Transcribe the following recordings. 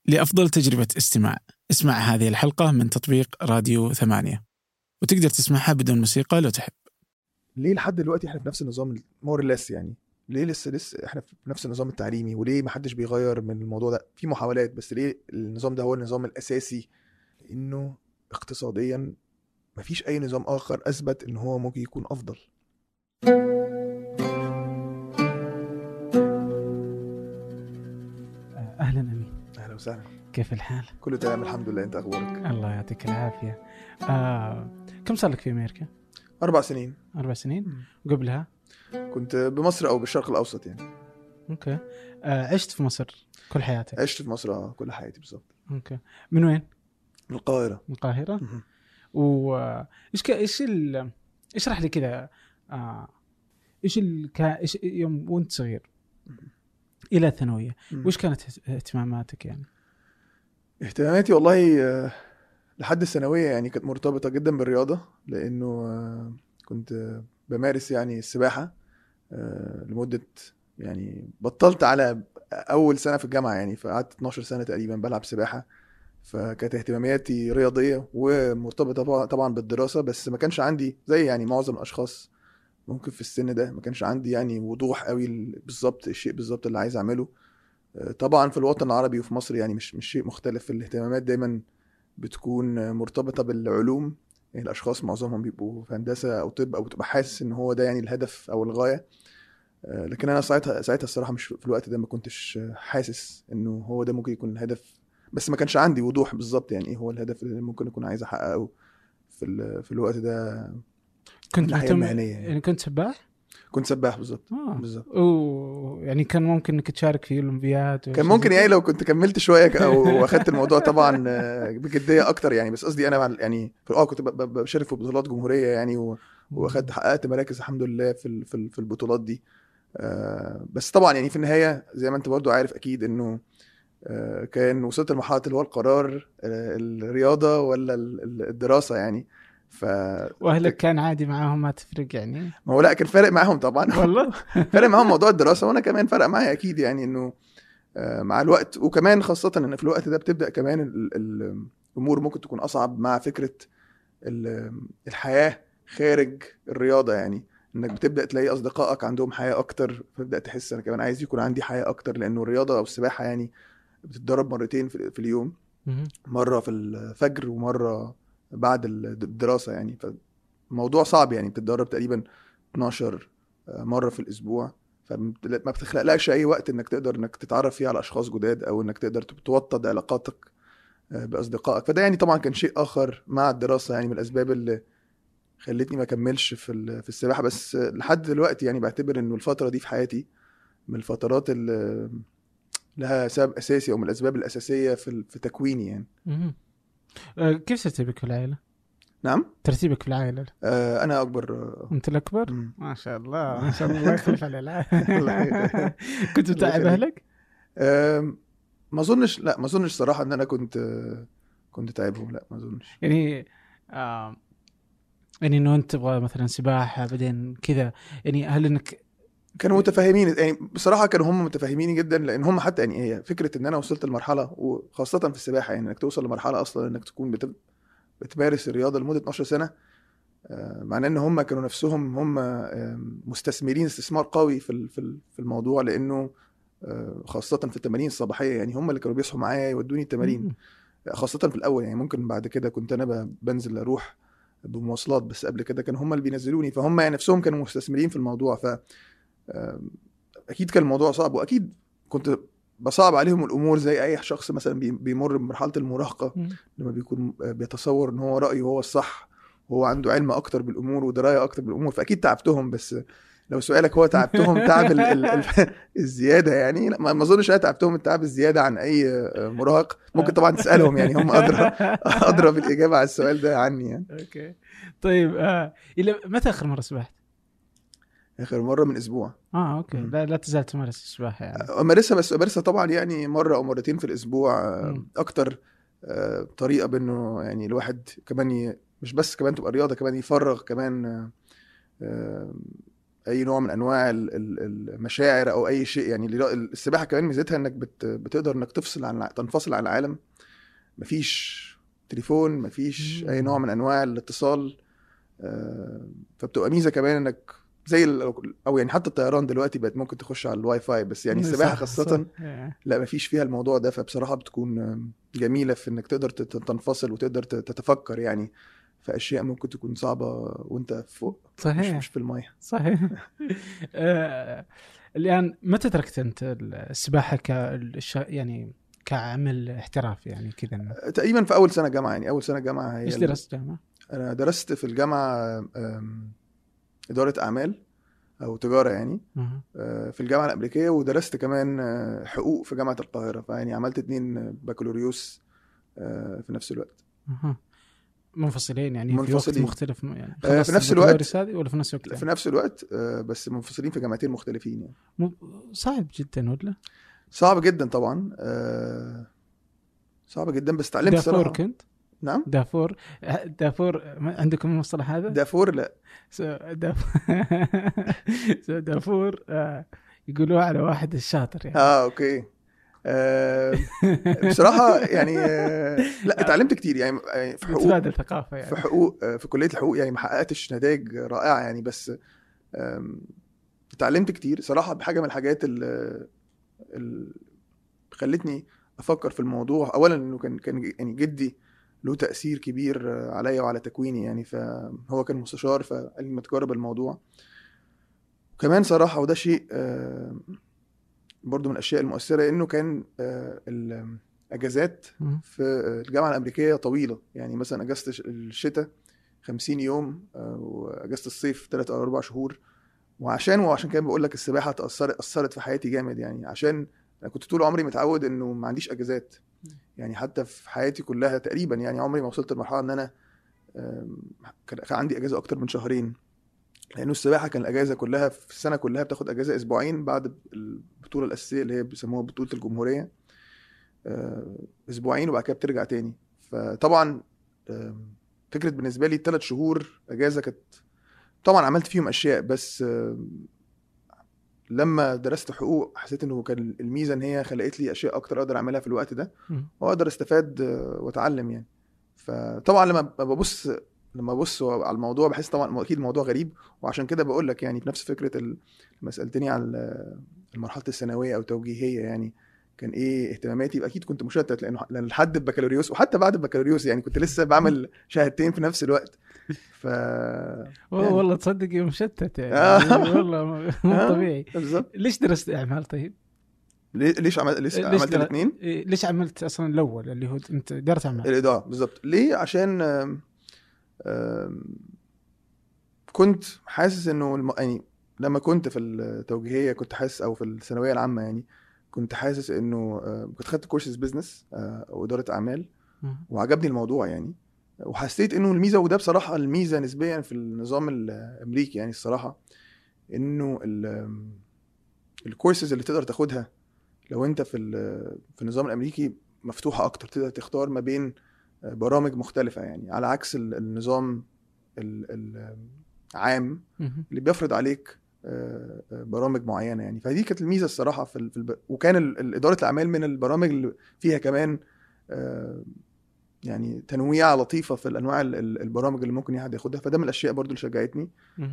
لأفضل تجربة استماع. اسمع هذه الحلقة من تطبيق راديو 8، وتقدر تسمعها بدون موسيقى لو تحب. ليه لحد دلوقتي احنا في نفس النظام مورلس؟ يعني ليه لسه احنا في نفس النظام التعليمي؟ وليه ما حدش بيغير من الموضوع ده؟ في محاولات، بس ليه النظام ده هو النظام الأساسي؟ لأنه اقتصاديا مفيش أي نظام آخر أثبت إن هو ممكن يكون أفضل. أهلا أمين. أهلا وسهلا. كيف الحال؟ كله تمام الحمد لله. أنت أخبارك؟ الله يعطيك العافية. كم صار لك في أمريكا؟ 4 سنين. 4 سنين؟ قبلها؟ كنت بمصر أو بالشرق الأوسط يعني. أوكي. عشت في مصر كل حياتك؟ عشت في مصر كل حياتي بالظبط. أوكي. من وين؟ من القاهرة. من القاهرة. إيش اشرح لي كذا. إيش يوم وأنت صغير إلى الثانوية وإيش كانت اهتماماتك يعني؟ اهتماماتي والله لحد الثانوية يعني كانت مرتبطة جدا بالرياضة، لأنه كنت بمارس يعني السباحة لمدة، يعني بطلت على أول سنة في الجامعة يعني، فقعدت 12 سنة تقريبا بلعب سباحة. فكانت اهتماماتي رياضية ومرتبطة طبعا بالدراسة، بس ما كانش عندي زي يعني معظم الأشخاص ممكن في السن ده، ما كانش عندي يعني وضوح قوي بالظبط الشيء بالظبط اللي عايز أعمله. طبعا في الوطن العربي وفي مصر يعني مش شيء مختلف. الاهتمامات دايما بتكون مرتبطة بالعلوم، يعني الأشخاص معظمهم بيبقوا في هندسة أو طب أو بتبقى حاسس إن هو ده يعني الهدف أو الغاية. لكن أنا ساعتها الصراحة مش في الوقت ده ما كنتش حاسس إنه هو ده ممكن يكون الهدف، بس ما كانش عندي وضوح بالظبط يعني إيه هو الهدف اللي ممكن أكون عايز أحققه في الوقت ده. كنت الناحية مهتم المهنية يعني كنت سباح؟ كنت سباح بالظبط. بالظبط. يعني كان ممكن انك تشارك في الاولمبياد؟ كان ممكن يعني لو كنت كملت شويه او اخدت الموضوع طبعا بجديه اكتر يعني. بس قصدي انا يعني كنت بشارك في بطولات جمهوريه يعني، واخدت حققت مراكز الحمد لله في البطولات دي. بس طبعا يعني في النهايه زي ما انت برضو عارف اكيد انه كان وصلت لمرحله اللي هو القرار الرياضه ولا الدراسه يعني. واهلك كان عادي معاهم ما تفرق يعني؟ ما هو لا كان فارق معاهم طبعا والله فارق معاهم موضوع الدراسه، وانا كمان فرق معايا اكيد يعني انه مع الوقت، وكمان خاصة ان في الوقت ده بتبدأ كمان الامور ممكن تكون اصعب مع فكرة الحياة خارج الرياضة، يعني انك بتبدأ تلاقي اصدقائك عندهم حياة اكتر، فتبدأ تحس انا كمان عايز يكون عندي حياة اكتر، لانه الرياضة او السباحة يعني بتتدرب مرتين في اليوم، مرة في الفجر ومرة بعد الدراسة يعني. فالموضوع صعب يعني، بتتدرب تقريبا 12 مرة في الاسبوع، فما بتخلقلكش اي وقت انك تقدر انك تتعرف فيه على اشخاص جداد، او انك تقدر توطد علاقاتك باصدقائك. فده يعني طبعا كان شيء اخر مع الدراسه يعني، من الاسباب اللي خلتني ما اكملش في السباحه. بس لحد دلوقتي يعني بعتبر انه الفتره دي في حياتي من الفترات اللي لها سبب اساسي او من الاسباب الاساسيه في تكويني يعني. كيف ترتيبك في العائله؟ نعم ترتيبك في العائله؟ انا اكبر. انت الاكبر؟ ما شاء الله ما شاء الله يخلف على العائله. كنت متعب اهلك؟ ما اظنش، لا ما اظنش صراحه ان انا كنت تعبهم، لا ما اظنش يعني يعني انه انت تبغى مثلا سباحه بعدين كذا، يعني هل انك كانوا متفاهمين يعني؟ بصراحه كانوا هم متفاهمين جدا، لان هم حتى يعني هي فكره ان انا وصلت لمرحله، وخاصه في السباحه يعني انك توصل لمرحله اصلا انك تكون بتمارس الرياضه لمده 12 سنه، معناه ان هم كانوا نفسهم هم مستثمرين استثمار قوي في الموضوع، لانه خاصه في التمارين الصباحيه يعني هم اللي كانوا بيصحوا معايا يودوني التمارين، خاصه في الاول يعني. ممكن بعد كده كنت انا بنزل اروح بمواصلات، بس قبل كده كانوا هم اللي بينزلوني، فهم يعني نفسهم كانوا مستثمرين في الموضوع. ف اكيد كان الموضوع صعب، واكيد كنت بصعب عليهم الامور زي اي شخص مثلا بيمر بمرحله المراهقه، لما بيكون بيتصور ان هو رايه هو الصح، وهو عنده علم اكتر بالامور ودرايه اكتر بالامور. فاكيد تعبتهم، بس لو سؤالك هو تعبتهم تعب الزياده يعني، لا ما اظنش انا تعبتهم التعب الزياده عن اي مراهق. ممكن طبعا تسالهم يعني، هم ادرى بالاجابه على السؤال ده عني يعني. اوكي طيب الى متى اخر مره سبحت؟ اخر مره من اسبوع. اوكي. لا تزال تمارس السباحه يعني؟ امارسها، بس امارسها طبعا يعني مره او مرتين في الاسبوع اكتر طريقه بانه يعني الواحد كمان مش بس كمان تبقى رياضه، كمان يفرغ كمان اي نوع من انواع المشاعر او اي شيء. يعني السباحه كمان ميزتها انك بتقدر انك تنفصل عن العالم. مفيش تليفون، مفيش اي نوع من انواع الاتصال. فبتبقى ميزه كمان انك زي او يعني حتى الطيران دلوقتي بقت ممكن تخش على الواي فاي، بس يعني السباحه خاصه لا مفيش فيها الموضوع ده. فبصراحه بتكون جميله في انك تقدر تنفصل وتقدر تتفكر يعني في اشياء ممكن تكون صعبه وانت فوق. صحيح. مش في الميه. صحيح. الان متى تركت انت السباحه يعني كعمل احترافي يعني كذا؟ تقريبا في اول سنه جامعه. يعني اول سنه جامعه هي ايش درست جامعه؟ انا درست في الجامعه اداره اعمال او تجاره يعني في الجامعه الامريكيه، ودرست كمان حقوق في جامعه القاهره. فيعني عملت 2 بكالوريوس في نفس الوقت. منفصلين يعني منفصلين. في وقت مختلف يعني في نفس الوقت ولا في نفس الوقت يعني؟ في نفس الوقت بس منفصلين في جامعتين مختلفين يعني. صعب جدا ولا؟ صعب جدا طبعا. صعب جدا بس تعلمت صراحه. دافور كنت؟ نعم دافور عندكم المصطلح هذا؟ دافور لا دافور يقولوا على واحد الشاطر يعني. اوكي. بصراحه يعني لا اتعلمت كتير يعني في حقوق. تبادل ثقافه يعني. في حقوق في كليه الحقوق يعني ما حققتش نتائج رائعه يعني، بس اتعلمت كتير صراحه. بحاجه من الحاجات اللي خلتني افكر في الموضوع اولا انه كان يعني جدي له تاثير كبير عليا وعلى تكويني يعني. فهو كان مستشار فقال لي ما تجرب الموضوع. وكمان صراحه وده شيء برضو من الاشياء المؤثره انه كان الاجازات في الجامعه الامريكيه طويله. يعني مثلا اجازه الشتاء 50 يوم واجازه الصيف 3 أو 4 شهور. وعشان كده بقول لك السباحه اثرت في حياتي جامد يعني. عشان انا كنت طول عمري متعود انه ما عنديش اجازات يعني. حتى في حياتي كلها تقريبا يعني عمري ما وصلت لمرحله ان انا كان عندي اجازه اكتر من شهرين. لانه السباحه كان الاجازه كلها في السنه كلها بتاخد اجازه اسبوعين بعد البطوله الاساسيه اللي هي بيسموها بطوله الجمهوريه. اسبوعين وبعد كده بترجع تاني. فطبعا فكره بالنسبه لي 3 شهور اجازه كانت طبعا عملت فيهم اشياء. بس لما درست حقوق حسيت انه كان الميزه ان هي خلقت لي اشياء اكتر اقدر اعملها في الوقت ده واقدر استفاد واتعلم يعني. فطبعا لما ببص على الموضوع بحس طبعا اكيد الموضوع غريب. وعشان كده بقول لك يعني في نفس فكره لما سالتني عن المرحله الثانويه او توجيهيه يعني كان ايه اهتماماتي. يبقى اكيد كنت مشتت لان لحد البكالوريوس وحتى بعد البكالوريوس يعني كنت لسه بعمل شهادتين في نفس الوقت. يعني والله تصدق يوم مشتت يعني والله مو طبيعي. بالظبط. ليش درست اعمال طيب؟ ليش عملت الاثنين؟ ليش عملت اصلا الاول اللي هو انت درست اعمال الاداره؟ بالظبط. ليه؟ عشان كنت حاسس انه يعني لما كنت في التوجيهيه كنت حاسس او في الثانويه العامه يعني كنت حاسس انه كنت خدت كورسز بزنس او اداره اعمال وعجبني الموضوع يعني. وحسيت انه الميزه وده بصراحه الميزه نسبيا في النظام الامريكي يعني الصراحه انه الكورسز اللي تقدر تاخدها لو انت في النظام الامريكي مفتوحه اكتر. تقدر تختار ما بين برامج مختلفه يعني على عكس النظام العام اللي بيفرض عليك برامج معينه يعني. فدي كانت الميزه الصراحه وكان اداره الاعمال من البرامج اللي فيها كمان يعني تنويع لطيفه في الانواع البرامج اللي ممكن حد ياخدها. فده من الاشياء برضو اللي شجعتني.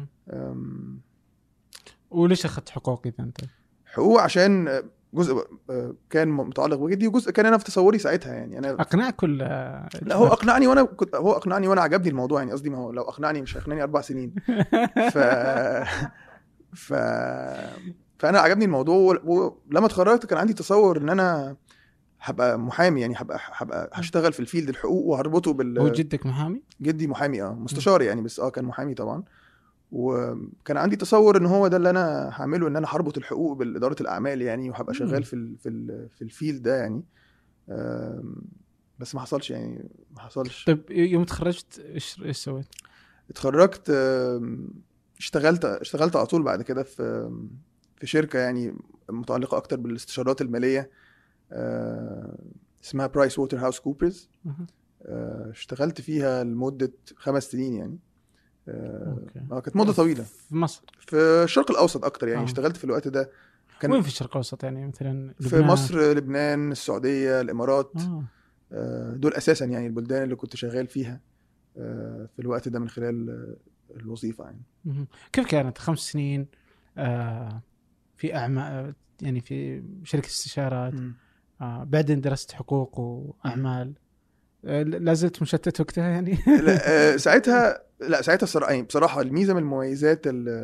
وليش اخذت حقوق اذا انت؟ حقوق عشان جزء كان متعلق بجدي وجزء كان انا في تصوري ساعتها يعني. انا اقنعك ولا لا هو اقنعني وانا عجبني الموضوع يعني. قصدي ما هو لو اقنعني مش هيقنعني 4 سنين. فانا عجبني الموضوع. ولما اتخرجت كان عندي تصور ان انا هبقى محامي يعني. هبقى هشتغل في الفيلد الحقوق وهربطه هو جدك محامي؟ جدي محامي مستشار يعني. بس كان محامي طبعا. وكان عندي تصور ان هو ده اللي انا هعمله ان انا هربط الحقوق بالاداره الاعمال يعني وهبقى شغال في الفيلد ده يعني. بس ما حصلش يعني ما حصلش. طيب يوم تخرجت ايش سويت؟ اتخرجت اشتغلت على طول بعد كده في شركه يعني متعلقه اكتر بالاستشارات الماليه اسمها برايس ووتر هاوس كوبرز. اشتغلت فيها لمده 5 سنين يعني. كانت مده طويله في مصر، في الشرق الاوسط اكتر يعني. اشتغلت في الوقت ده كان وين في الشرق الاوسط يعني؟ مثلا لبنان. في لبنان. مصر، لبنان، السعوديه، الامارات. دول اساسا يعني البلدان اللي كنت شغال فيها في الوقت ده من خلال الوظيفه يعني. كيف كانت 5 سنين في أعمال يعني في شركة استشارات، بعدين درست حقوق وأعمال، لازلت مشتت وقتها يعني؟ لا ساعتها الصراحة يعني بصراحة الميزة من المميزات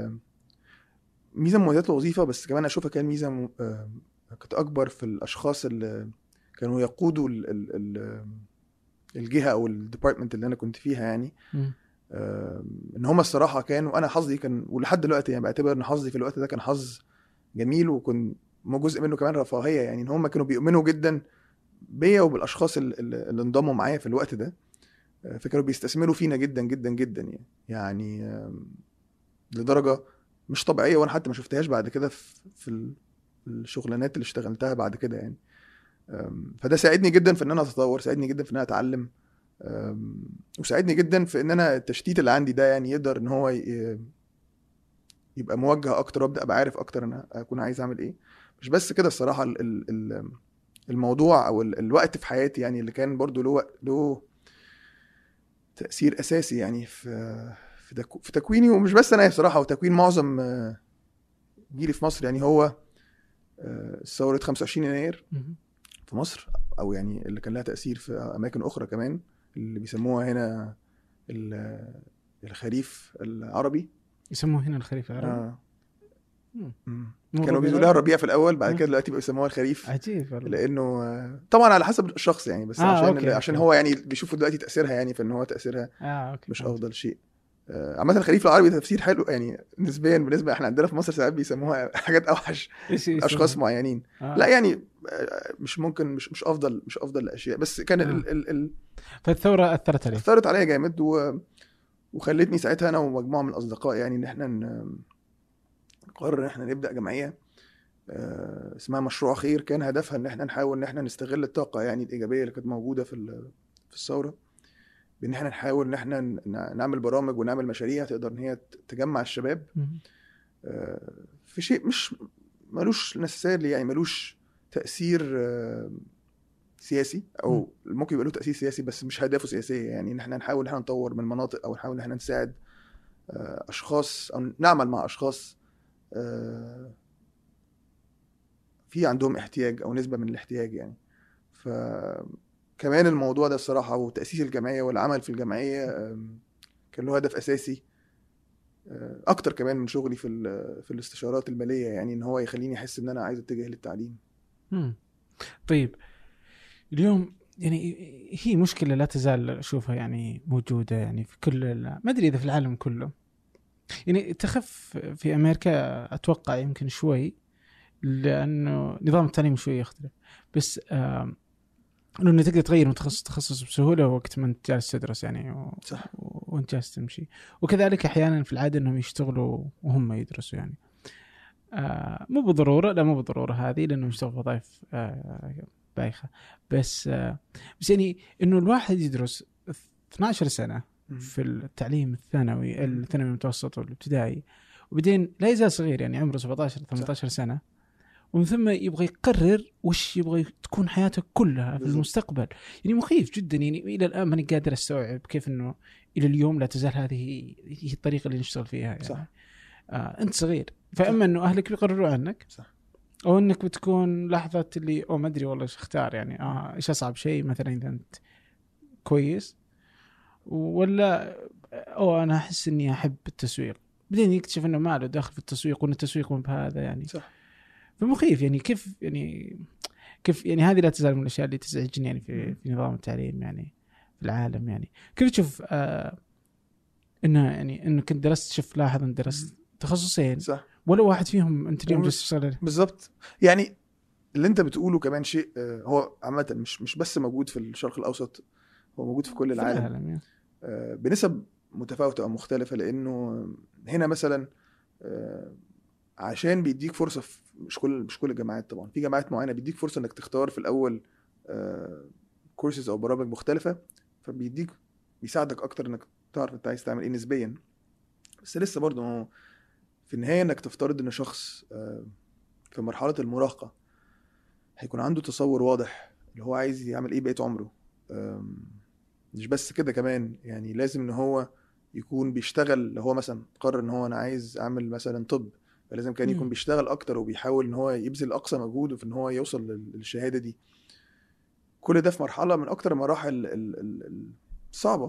الوظيفة، بس كمان أشوفها كان ميزة كانت أكبر في الأشخاص اللي كانوا يقودوا الجهة أو الديبارتمنت اللي أنا كنت فيها يعني. إن هم الصراحة كانوا، أنا حظي كان ولحد دلوقتي يعني بعتبر إن حظي في الوقت ده كان حظ جميل، وكن جزء منه كمان رفاهية يعني. إن هم كانوا بيؤمنوا جدا بيا وبالأشخاص اللي انضموا معايا في الوقت ده، فكانوا بيستثمروا فينا جدا جدا جدا يعني لدرجة مش طبيعية، وانا حتى ما شفتهاش بعد كده في الشغلانات اللي اشتغلتها بعد كده يعني. فده ساعدني جدا في ان انا اتطور، ساعدني جدا في ان انا اتعلم، وساعدني جدا في ان انا التشتيت اللي عندي ده يعني يقدر ان هو يبقى موجه اكتر، وابدا ابقى عارف اكتر انا اكون عايز اعمل ايه. مش بس كده الصراحة، الموضوع او الوقت في حياتي يعني اللي كان برضو له تأثير أساسي يعني في تكويني، ومش بس أنا بصراحة، وتكوين معظم جيلي في مصر يعني. هو ثورة 25 يناير في مصر، أو يعني اللي كان لها تأثير في أماكن أخرى كمان، اللي بيسموها هنا الخريف العربي. يسموه هنا الخريف العربي؟ كانوا بيقولوا لها الربيع في الأول، بعد كده دلوقتي بيسموها الخريف. عجيب والله. لأنه طبعا على حسب الشخص يعني، بس عشان هو يعني بيشوفوا دلوقتي تأثيرها يعني، فإن هو تأثيرها مش أفضل شيء. عامة الخريف العربي ده تفسير حلو يعني نسبيا، بالنسبة احنا عندنا في مصر ساعات بيسموها حاجات أوحش أشخاص معينين. لا يعني مش ممكن، مش أفضل الأشياء، بس كان فالثورة أثرت عليا جامد، وخلتني ساعتها أنا ومجموعة من الأصدقاء يعني إن احنا نقرر إن احنا نبدأ جمعية اسمها مشروع خير. كان هدفها إن احنا نحاول إن احنا نستغل الطاقة يعني الإيجابية اللي كانت موجودة في الثورة، بان احنا نحاول ان احنا نعمل برامج ونعمل مشاريع تقدر ان هي تجمع الشباب في شيء مش ملوش نسيسيرلي يعني، ملوش تأثير سياسي، او ممكن يبقى له تأثير سياسي بس مش هدفه سياسية يعني. ان احنا نحاول ان احنا نطور من مناطق، او نحاول ان احنا نساعد اشخاص، او نعمل مع اشخاص في عندهم احتياج او نسبة من الاحتياج يعني. كمان الموضوع ده الصراحة، وتأسيس الجمعية والعمل في الجمعية كان له هدف أساسي أكتر كمان من شغلي في الاستشارات المالية يعني، إن هو يخليني أحس إن أنا عايز أتجه للتعليم. طيب اليوم يعني هي مشكلة لا تزال أشوفها يعني موجودة يعني في كل، ما أدري إذا في العالم كله يعني، تخف في أمريكا أتوقع يمكن شوي، لأنه نظام التعليم شوي يختلف، بس انه تقدر تغير من تخصص بسهوله وقت ما انت جالس تدرس يعني صح. وانت جالس تمشي. وكذلك احيانا في العاده انهم يشتغلوا وهم يدرسوا يعني، مو بالضروره هذه، لانهم يشتغلوا في وظائف بايخه، بس يعني انه الواحد يدرس 12 سنه في التعليم الثانوي المتوسط والابتدائي، وبعدين لا يزال صغير يعني عمره 17 18 سنه، ومن ثم يبغى يقرر وش يبغى تكون حياته كلها في المستقبل. يعني مخيف جدا يعني. إلى الآن ماني قادر أستوعب كيف إنه إلى اليوم لا تزال هذه هي الطريقة اللي نشتغل فيها يعني. صح. أنت صغير، فإما إنه أهلك بيقرروا عنك، صح، أو إنك بتكون لحظة اللي ما أدري والله إيش اختار يعني. إيش أصعب شيء مثلا إذا أنت كويس، ولا أنا أحس إني أحب التسويق، بعدين يكتشف إنه ما له دخل في التسويق، وإن التسويق مو بهذا يعني. صح. فمخيف يعني. كيف يعني هذه لا تزال من الأشياء اللي تزعجني يعني في نظام التعليم يعني في العالم يعني. كيف تشوف إنه كنت درست، شوف لاحظ إن درست تخصصين، صح، ولا واحد فيهم أنت اليوم جالس تشتغل بالضبط يعني. اللي أنت بتقوله كمان شيء هو عامة مش بس موجود في الشرق الأوسط، هو موجود في كل العالم يعني. بنسب متفاوتة أو مختلفة. لأنه هنا مثلا عشان بيديك فرصة مش كل الجامعات طبعا، في جامعات معينة بيديك فرصة انك تختار في الاول كورسز او برامج مختلفة، بيساعدك اكتر انك تعرف انت عايز تعمل ايه نسبيا. بس لسه برضه هو في النهايه انك تفترض ان شخص في مرحله المراهقه هيكون عنده تصور واضح اللي هو عايز يعمل ايه بقية عمره. مش بس كده كمان، يعني لازم ان هو يكون بيشتغل. لو هو مثلا قرر ان هو انا عايز اعمل مثلا طب، فلازم كان يكون بيشتغل اكتر وبيحاول ان هو يبذل اقصى مجهوده في ان هو يوصل للشهادة دي. كل ده في مرحلة من اكتر المراحل الصعبة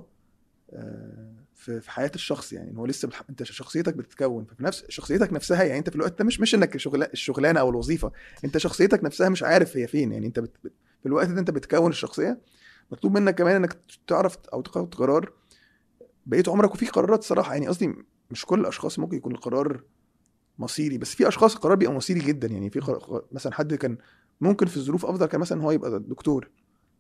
في حياة الشخص. يعني هو لسه انت شخصيتك بتتكون، ففي نفس شخصيتك نفسها. يعني انت في الوقت ده مش انك الشغلانة او الوظيفة، انت شخصيتك نفسها مش عارف هي فين. يعني انت في الوقت ده انت بتكون الشخصية، مطلوب منك كمان انك تعرف او تاخد قرار بقية عمرك. وفي قرارات صراحة، يعني قصدي مش كل الاشخاص ممكن يكون القرار مصيري، بس في اشخاص القرار بيبقى مصيري جدا. يعني في مثلا حد كان ممكن في الظروف افضل كان مثلا هو يبقى دكتور،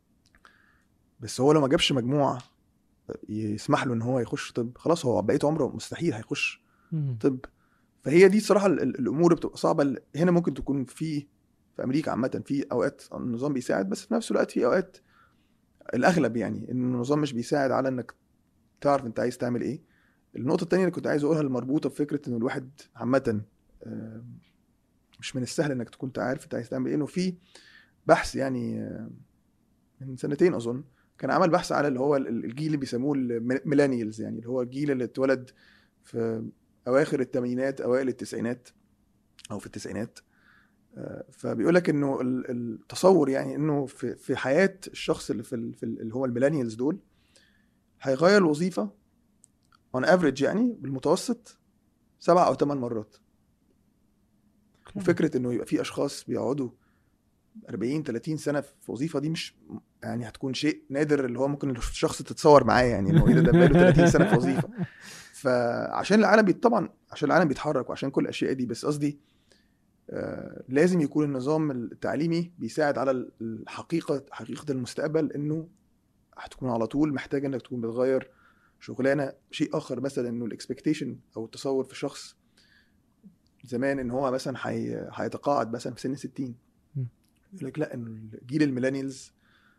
بس هو لو ما جابش مجموعة يسمح له ان هو يخش طب، خلاص هو بقيت عمره مستحيل هيخش طب. فهي دي صراحة الامور بتبقى صعبة هنا. ممكن تكون في امريكا عامة في اوقات النظام بيساعد، بس في نفس الوقت في اوقات الاغلب يعني ان النظام مش بيساعد على انك تعرف انت عايز تعمل ايه. النقطة التانية اللي كنت عايز اقولها المربوطة بفكرة ان الواحد عامة مش من السهل انك تكون عارف انت عايز تعمل ايه، انه في بحث يعني من سنتين اظن كان عمل بحث على اللي هو الجيل اللي بيسموه الميلانيالز، يعني اللي هو الجيل اللي اتولد في اواخر الثمانينات اوائل التسعينات او في التسعينات. فبيقول لك انه التصور يعني انه في حياة الشخص اللي في اللي هو الميلانيالز دول هيغير الوظيفة on average يعني بالمتوسط 7 أو 8 مرات. وفكرة انه يبقى في اشخاص بيقعدوا 40-30 سنة في وظيفة دي مش يعني هتكون شيء نادر، اللي هو ممكن الشخص تتصور معاه يعني انه ايه ده بقاله 30 سنة في وظيفة. فعشان العالم طبعا عشان العالم بيتحرك وعشان كل الاشياء دي، بس قصدي لازم يكون النظام التعليمي بيساعد على حقيقة المستقبل، انه هتكون على طول محتاج انك تكون بتغير شغلانة. شيء اخر مثلا انه الاكسبكتيشن او التصور في شخص زمان ان هو مثلا هيتقاعد مثلا في سن 60، يقول لك لا انه جيل الميلانيالز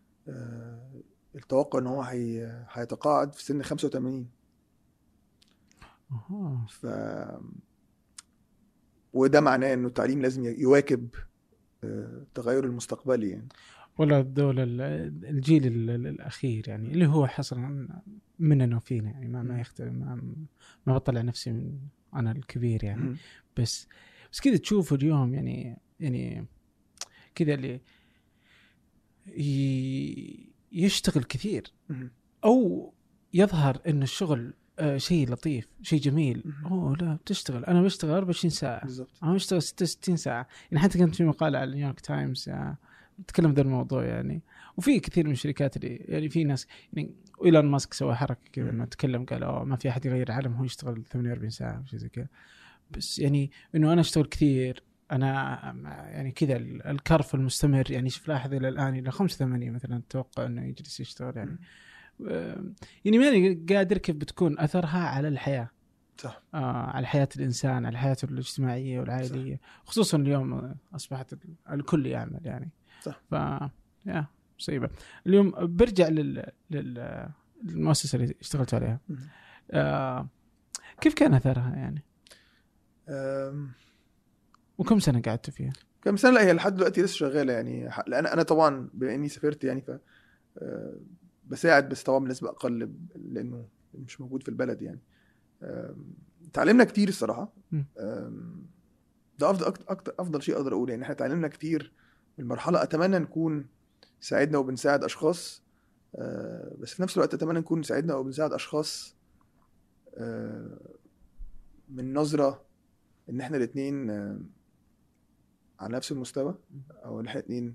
التوقع ان هو هيتقاعد في سن 85. ف وده معناه انه التعليم لازم يواكب التغير المستقبلي يعني. ولا الدولة الجيل الأخير يعني اللي هو حصل مننا وفينا يعني ما يختلف، ما بطلع نفسي من أنا الكبير يعني. بس كذا تشوفه اليوم يعني كذا اللي يشتغل كثير أو يظهر إن الشغل شيء لطيف شيء جميل. لا بتشتغل، أنا بشتغل 24 ساعة بالضبط. أنا بشتغل 66 ساعة يعني. حتى كانت في مقالة على نيويورك تايمز تكلم ذا الموضوع يعني. وفي كثير من الشركات اللي يعني في ناس يعني إيلون ماسك سوى حركة كذا إنه تكلم قال ما في أحد يغير العالم هو يشتغل 48 ساعة شيء زي كذا. بس يعني إنه أنا أشتغل كثير، أنا يعني كذا الكرف المستمر يعني. شوف لاحظ إلى الآن إلى 85 مثلا أتوقع إنه يجلس يشتغل يعني ماني قادر كيف بتكون أثرها على الحياة. صح. على حياة الإنسان، على حياته الاجتماعية والعائلية. صح. خصوصا اليوم أصبحت الكل يعمل يعني. صح. يا مصيبة. اليوم برجع للمؤسسة اللي اشتغلت عليها. كيف كان أثرها يعني؟ وكم سنة قعدت فيها؟ كم سنة؟ لا هي لحد دلوقتي لسه شغالة يعني. لأن أنا طبعا بما إني سافرت يعني ف بساعد، بس طبعا بنسبة أقل لأنه مش موجود في البلد يعني. تعلمنا كتير الصراحة. ده أفضل شيء أقدر أقوله يعني. إحنا تعلمنا كتير من المرحلة. أتمنى نكون ساعدنا وبنساعد أشخاص، بس في نفس الوقت أتمنى نكون ساعدنا وبنساعد أشخاص من نظرة إن إحنا الاتنين على نفس المستوى، أو إن إحنا الاتنين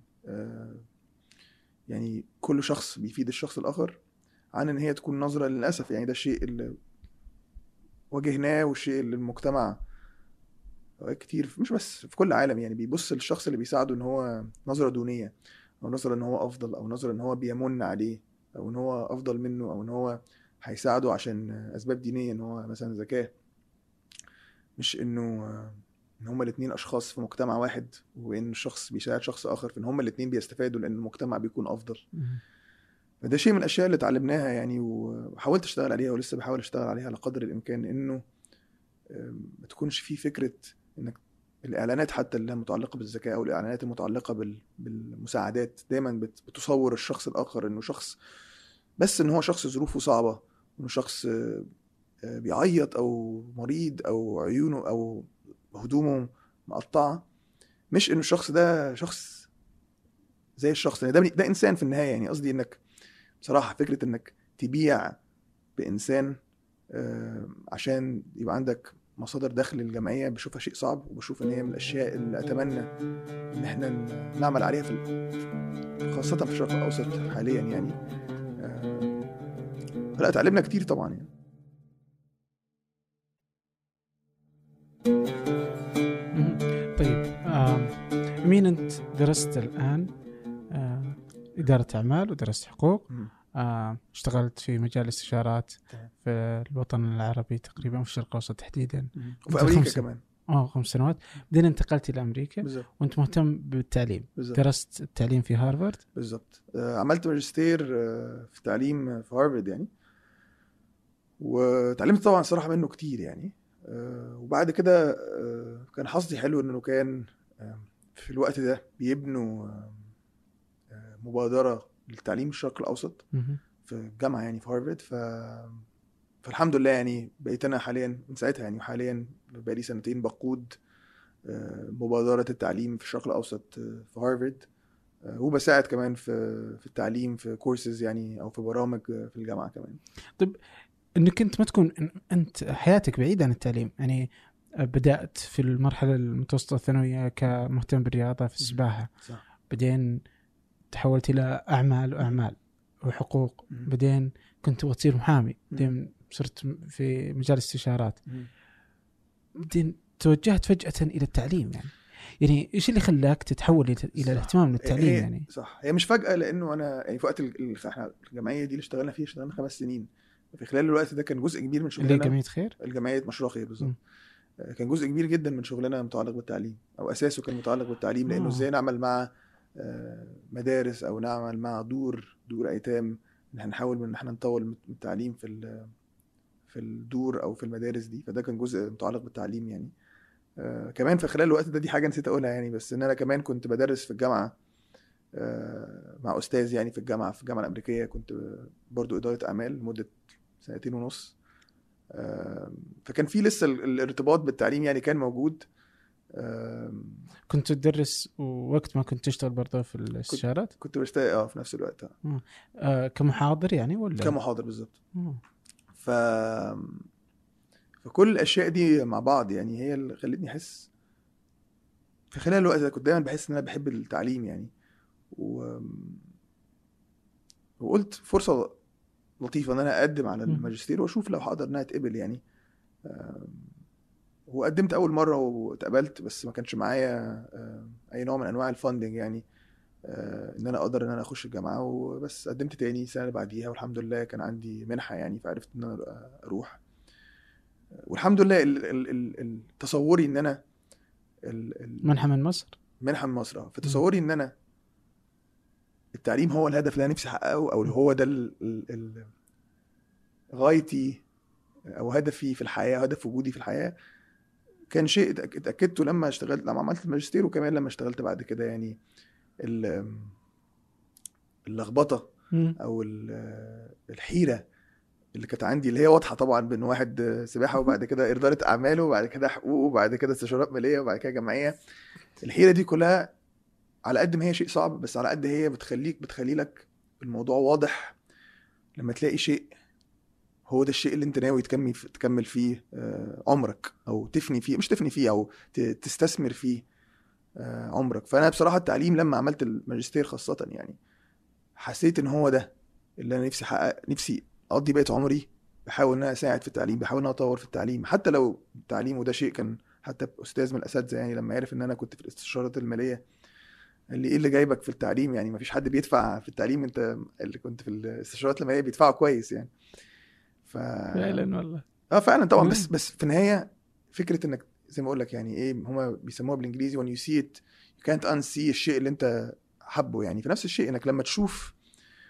يعني كل شخص بيفيد الشخص الآخر، عن إن هي تكون نظرة. للأسف يعني ده الشيء اللي واجهناه والشيء اللي المجتمع كتير مش بس في كل العالم يعني بيبص للشخص اللي بيساعده إن هو نظرة دونية، أو نظرة إن هو أفضل، أو نظرة إن هو بيمن عليه، أو إن هو أفضل منه، أو إن هو هيساعده عشان أسباب دينية، إن هو مثلا ذكاء. مش إنه إن هما الاتنين أشخاص في مجتمع واحد، وإن الشخص بيساعد شخص آخر فإن هما الاتنين بيستفادوا لأن المجتمع بيكون أفضل. فده شيء من الأشياء اللي اتعلمناها يعني، وحاولت أشتغل عليها ولسه بحاول أشتغل عليها على قدر الإمكان. إنه ما تكونش فيه فكره انك الاعلانات حتى اللي متعلقه بالذكاء او الاعلانات المتعلقه بالمساعدات دايما بتصور الشخص الاخر انه شخص، بس ان هو شخص ظروفه صعبه، انه شخص بيعيط او مريض او عيونه او هدومه مقطعه، مش انه الشخص ده شخص زي الشخص ده انسان في النهايه. يعني قصدي انك بصراحه فكره انك تبيع بانسان عشان يبقى عندك مصادر دخل للجمعيه بشوفها شيء صعب، وبشوف ان هي من الاشياء اللي اتمنى ان احنا نعمل عليها خاصه في الشرق الاوسط حاليا يعني. لا اتعلمنا كتير طبعا يعني. طيب أمين، أنت درست الآن إدارة أعمال ودرست حقوق، اشتغلت في مجال الاستشارات في الوطن العربي تقريبا، في الشرق الأوسط تحديدا، وفي أمريكا كمان 5 سنوات. بعدين انتقلت إلى أمريكا بالزبط. وأنت مهتم بالتعليم بالزبط. درست التعليم في هارفارد بالضبط. عملت ماجستير في تعليم في هارفارد يعني، وتعلمت طبعا صراحة منه كتير يعني. وبعد كده كان حظي حلو انه كان في الوقت ده بيبنوا مبادرة للتعليم الشرق الأوسط في الجامعة يعني في هارفارد. فالحمد لله يعني بقيت أنا حاليا من ساعتها يعني، وحاليا بقالي 2 سنين بقود مبادرة التعليم في الشرق الأوسط في هارفارد، وبساعد كمان في التعليم في كورسز يعني أو في برامج في الجامعة كمان. طيب انك انت ما تكون انت حياتك بعيدة عن التعليم يعني، بدأت في المرحلة المتوسطة الثانوية كمهتم بالرياضة في السباحة، صح. بعدين تحولت إلى أعمال وحقوق، بعدين كنت تبغى تصير محامي، بعدين صرت في مجال الاستشارات، بعدين توجهت فجأة إلى التعليم يعني إيش اللي خلاك تتحول إلى الاهتمام بالتعليم يعني؟ صح، هي مش فجأة، لأنه أنا يعني في وقت احنا الجمعية دي اللي اشتغلنا فيها اشتغلنا 5 سنين. في خلال الوقت ده كان جزء كبير من شغلنا اللي جمعية خير؟ الجمعية مشروع خير بالظبط. كان جزء كبير جدا من شغلنا متعلق بالتعليم، أو أساسه كان متعلق بالتعليم، لأنه إزاي نعمل مع مدارس أو نعمل مع دور أيتام، إن احنا نحاول إن احنا نطور التعليم في الدور أو في المدارس دي. فده كان جزء متعلق بالتعليم يعني. كمان في خلال الوقت ده دي حاجة نسيت أقولها يعني، بس إن أنا كمان كنت بدرس في الجامعة مع أستاذ يعني في الجامعة الأمريكية. كنت برضو إدارة أعمال لمدة 2.5 سنين. فكان في لسه الارتباط بالتعليم يعني كان موجود. كنت تدرس ووقت ما كنت تشتغل برضه في الاستشارات؟ كنت بشتغل في نفس الوقت كمحاضر يعني ولا؟ كمحاضر بالظبط. فكل الأشياء دي مع بعض يعني هي اللي خلتني أحس في خلال الوقت ده. كنت دايما بحس إن أنا بحب التعليم يعني، وقلت فرصة لطيفة إن أنا أقدم على الماجستير وأشوف لو هقدر إنها تقبل يعني. وقدمت أول مرة واتقبلت، بس ما كانش معايا أي نوع من أنواع الفاندنج يعني إن أنا أقدر إن أنا أخش الجامعة. وبس قدمت تاني سنة بعديها، والحمد لله كان عندي منحة يعني، فعرفت إن أنا أروح. والحمد لله تصوري إن أنا منحة من مصر. في تصوري إن أنا التعليم هو الهدف اللي أنا نفسي أحققه، أو هو ده غايتي أو هدفي في الحياة، هدف وجودي في الحياة. كان شيء اتأكدته لما عملت الماجستير، وكمان لما اشتغلت بعد كده يعني. اللخبطة أو الحيرة اللي كانت عندي، اللي هي واضحة طبعا بين واحد سباحة وبعد كده إدارة أعماله وبعد كده حقوق وبعد كده استشارات مالية وبعد كده جمعية. الحيرة دي كلها على قد ما هي شيء صعب، بس على قد هي بتخلي لك الموضوع واضح لما تلاقي شيء هو ده الشيء اللي انت ناوي تكمل فيه عمرك، او تفني فيه، مش تفني فيه، او تستثمر فيه عمرك. فانا بصراحة التعليم لما عملت الماجستير خاصة يعني حسيت ان هو ده اللي انا نفسي احقق. نفسي اقضي بقية عمري بحاول ان انا اساعد في التعليم، بحاول ان انا اطور في التعليم، حتى لو التعليم. وده شيء كان حتى استاذ من الاساتذه يعني لما عرف ان انا كنت في الاستشارات الماليه قال لي ايه اللي جايبك في التعليم يعني؟ ما فيش حد بيدفع في التعليم، انت اللي كنت في الاستشارات الماليه بيدفعوا كويس يعني. فعلا والله فعلا طبعا. بس في النهايه فكره انك زي ما اقول لك يعني ايه هما بيسموها بالانجليزي when you see it you can't unsee الشيء اللي انت حبه يعني. في نفس الشيء انك لما تشوف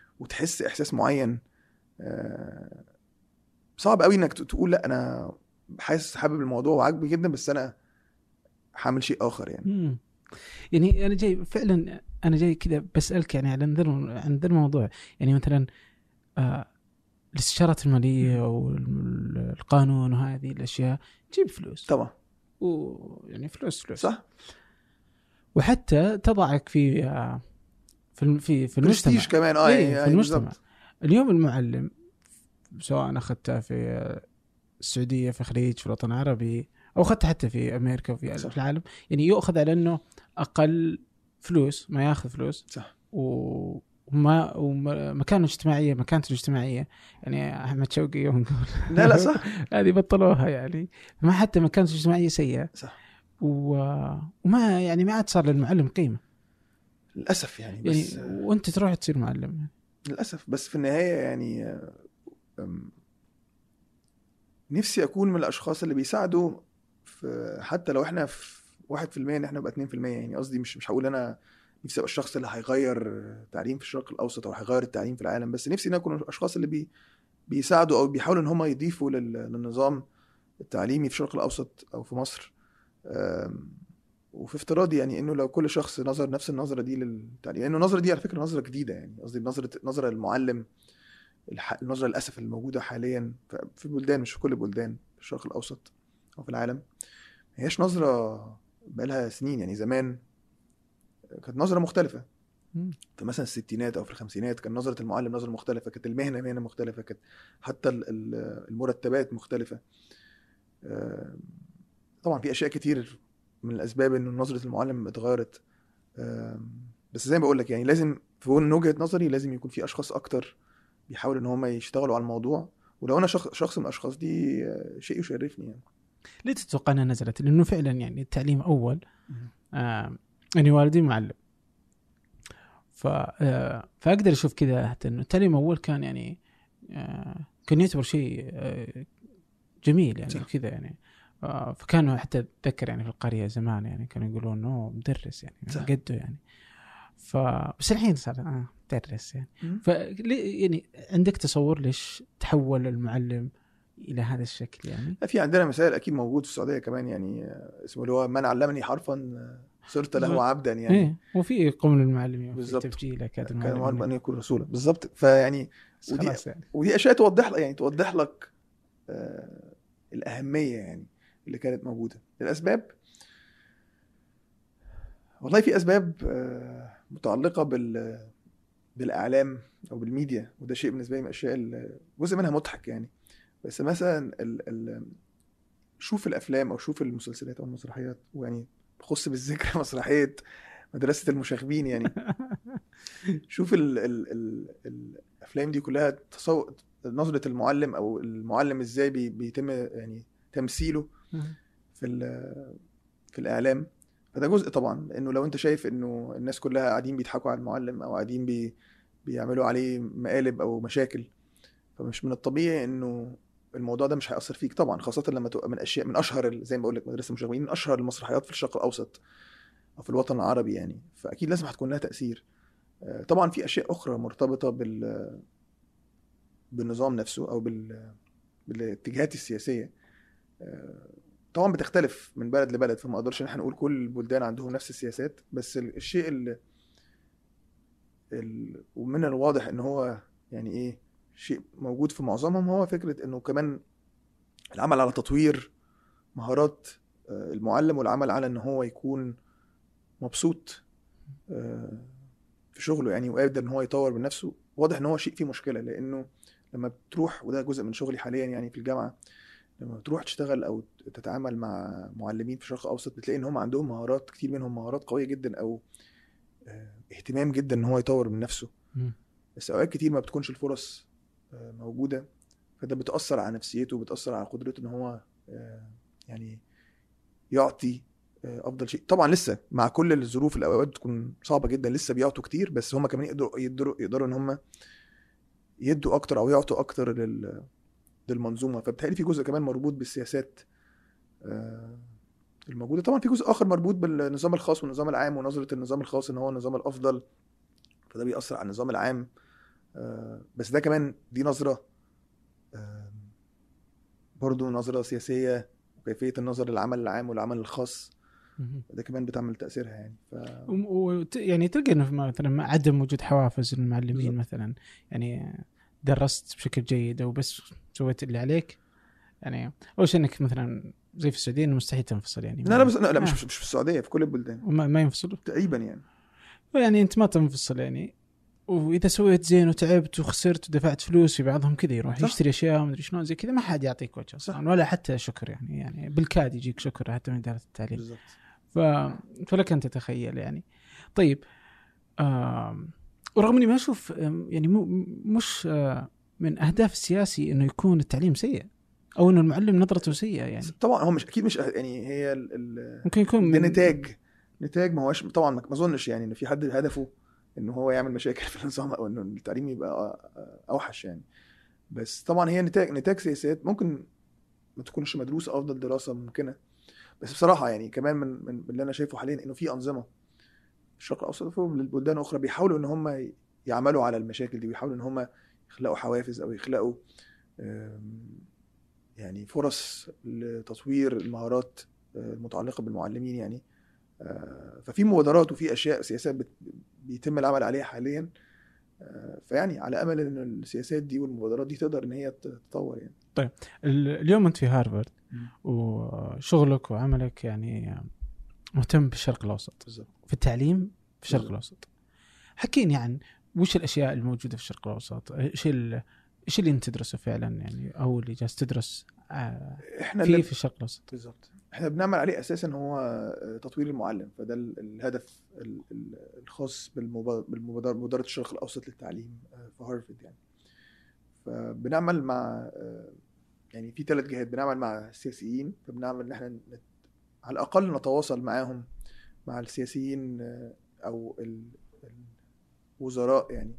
وتحس احساس معين صعب قوي انك تقول لا انا حاسس حابب الموضوع وعاجبني جدا، بس انا حامل شيء اخر يعني. يعني انا جاي فعلا، انا جاي كذا بسالك يعني عن ذا الموضوع. يعني مثلا الاستشارات الماليه والقانون وهذه الاشياء تجيب فلوس طبعا، ويعني فلوس صح، وحتى تضعك في في المجتمع برستيج كمان. في المجتمع. بالزبط. اليوم المعلم سواء اخذتها في السعوديه، في الخليج، في الوطن العربي، او اخذتها حتى في امريكا وفي صح. العالم، يعني يؤخذ على انه اقل فلوس ما ياخذ فلوس، صح. ومكانته الاجتماعيه يعني احمد شوقي يوم نقول لا صح. هذه بطلوها يعني، ما حتى مكانته الاجتماعيه سيئه، صح. وما يعني ما عاد صار للمعلم قيمه للاسف يعني. بس يعني وانت تروح تصير معلم للاسف. بس في النهايه يعني نفسي اكون من الاشخاص اللي بيساعدوا في، حتى لو احنا في 1% ان احنا نبقى 2%. يعني قصدي مش هقول انا نفسي ابقى الشخص اللي هيغير التعليم في الشرق الاوسط او هيغير التعليم في العالم، بس نفسي ان اكون الاشخاص اللي بيساعدوا او بيحاولوا ان هم يضيفوا للنظام التعليمي في الشرق الاوسط او في مصر. وفي افتراضي يعني انه لو كل شخص نظر نفس النظره دي للتعليم، لانه النظره دي على فكره نظره جديده. يعني قصدي نظره المعلم، النظره للاسف الموجوده حاليا في بلدان، مش في كل بلدان في الشرق الاوسط او في العالم، ما هياش نظره بقالها سنين. يعني زمان كانت نظره مختلفه، في مثلا الستينات او في الخمسينات كان نظره المعلم نظره مختلفه، كانت المهنه مهنه مختلفه، كانت حتى المرتبات مختلفه. طبعا في اشياء كتير من الاسباب ان نظره المعلم اتغيرت. بس زي ما بقول لك يعني لازم في وجهه نظري لازم يكون في اشخاص اكتر بيحاولوا ان هم يشتغلوا على الموضوع. ولو انا شخص من الاشخاص دي شيء يشرفني يعني. ليه تتوقع انها نزلت؟ لانه فعلا يعني التعليم اول يعني والدي معلم، فاقدر اشوف كذا حتى انه التعليم اول كان يعني كان يعتبر شيء جميل يعني كذا يعني. فكانوا حتى اتذكر يعني في القريه زمان يعني كانوا يقولون انه مدرس يعني قده يعني. بس الحين صار مدرس يعني. يعني عندك تصور ليش تحول المعلم الى هذا الشكل يعني؟ في عندنا مثال اكيد موجود في السعوديه كمان يعني، اسمه اللي هو من علمني حرفا صرت له عبدا يعني. ايه وفي قوم المعلم في بالظبط، تبجيله كان المعلم ان يكون رسولا بالظبط. فيعني يعني. ودي اشياء توضح لك الاهميه يعني اللي كانت موجوده. الاسباب والله في اسباب متعلقه بالاعلام او بالميديا، وده شيء بالنسبه لي من الاشياء جزء منها مضحك يعني. بس مثلا شوف الافلام او شوف المسلسلات او المسرحيات، ويعني بخص بالذكر مسرحيه مدرسه المشاغبين يعني. شوف الافلام دي كلها نظره المعلم او المعلم ازاي بيتم يعني تمثيله في الاعلام. فده جزء طبعا، لانه لو انت شايف انه الناس كلها قاعدين بيضحكوا على المعلم او قاعدين بيعملوا عليه مقالب او مشاكل، فمش من الطبيعي انه الموضوع ده مش هيأثر فيك طبعا، خاصة لما تبقى من اشياء من اشهر زي ما بقول لك مدرسة المشاغبين من اشهر المسرحيات في الشرق الاوسط او في الوطن العربي يعني. فاكيد لازم هتكون لها تأثير. طبعا في اشياء اخرى مرتبطة بالنظام نفسه او بالاتجاهات السياسية. طبعا بتختلف من بلد لبلد، فما اقدرش ان احنا نقول كل البلدان عندهم نفس السياسات. بس الشيء ومن الواضح ان هو يعني ايه شيء موجود في معظمهم، هو فكرة انه كمان العمل على تطوير مهارات المعلم، والعمل على ان هو يكون مبسوط في شغله يعني، وقادر ان هو يطور من نفسه. واضح ان هو شيء فيه مشكلة، لانه لما بتروح، وده جزء من شغلي حاليا يعني في الجامعة، لما بتروح تشتغل او تتعامل مع معلمين في الشرق الاوسط بتلاقي ان هم عندهم مهارات، كتير منهم مهارات قوية جدا او اهتمام جدا ان هو يطور من نفسه. بس اوقات كتير ما بتكونش الفرص موجودة، فده بتأثر على نفسيته وبتأثر على قدرته ان هو يعني يعطي افضل شيء. طبعا لسه مع كل الظروف الاوقات بتكون صعبة جدا لسه بيعطوا كتير، بس هم كمان يقدروا ان هم يدوا اكتر او يعطوا اكتر للمنظومة. فبالتالي في جزء كمان مربوط بالسياسات الموجودة. طبعا في جزء اخر مربوط بالنظام الخاص والنظام العام، ونظرة النظام الخاص ان هو النظام الافضل، فده بيأثر على النظام العام. بس ده كمان دي نظرة برضو نظرة سياسية وكيفية النظر للعمل العام والعمل الخاص، ده كمان بتعمل تأثيرها يعني. يعني تلقى انه مثلا مع عدم وجود حوافز للمعلمين بالضبط. مثلا، يعني درست بشكل جيد او بس سويت اللي عليك، يعني اول شيء انك مثلا زي في السعوديه انه مستحيل تنفصل يعني. لا بس لا مش في السعودية، في كل البلدان ما ينفصلوا تقريبا يعني. يعني انت ما تنفصل يعني، واذا سويت زين وتعبت وخسرت ودفعت فلوس، في بعضهم كذا يروح صح. يشتري اشياء ومدري شنو زي كذا، ما حد يعطيك وجه اصلا ولا حتى شكر يعني بالكاد يجيك شكر حتى من إدارة التعليم. بالضبط. فلك أن تتخيل يعني. طيب ورغم اني ما اشوف يعني مش من اهداف السياسي انه يكون التعليم سيء او انه المعلم نظرته سيئه يعني. طبعا هو مش اكيد مش يعني، هي ممكن يكون من نتاج ما هوش طبعا، ما اظنش يعني ان في حد هدفه ان هو يعمل مشاكل في النظام او انه التعليم يبقى اوحش يعني. بس طبعا هي نتاج سياسات ممكن ما تكونش مدروسه افضل دراسه ممكنه. بس بصراحه يعني كمان من اللي انا شايفه حاليا انه في انظمه في الشرق الاوسط والبلدان الاخرى بيحاولوا ان هم يعملوا على المشاكل دي، ويحاولوا ان هم يخلقوا حوافز او يخلقوا يعني فرص لتطوير المهارات المتعلقه بالمعلمين يعني. ففي مبادرات وفي اشياء سياسات بيتم العمل عليها حاليا. فيعني على امل ان السياسات دي والمبادرات دي تقدر ان هي تتطور يعني. طيب اليوم انت في هارفارد وشغلك وعملك يعني مهتم بالشرق الاوسط بالضبط. في التعليم في الشرق الاوسط. حكيني عن وش الاشياء الموجوده في الشرق الاوسط، ايش اللي انت تدرسه فعلا يعني، او اللي جالس تدرس احنا في الشرق الاوسط. بالضبط احنا بنعمل عليه اساسا هو تطوير المعلم. فده الهدف الخاص مبادره الشرق الاوسط للتعليم في هارفارد يعني. فبنعمل مع يعني في 3 جهات. بنعمل مع السياسيين، فبنعمل ان احنا على الاقل نتواصل معاهم مع السياسيين او الوزراء يعني،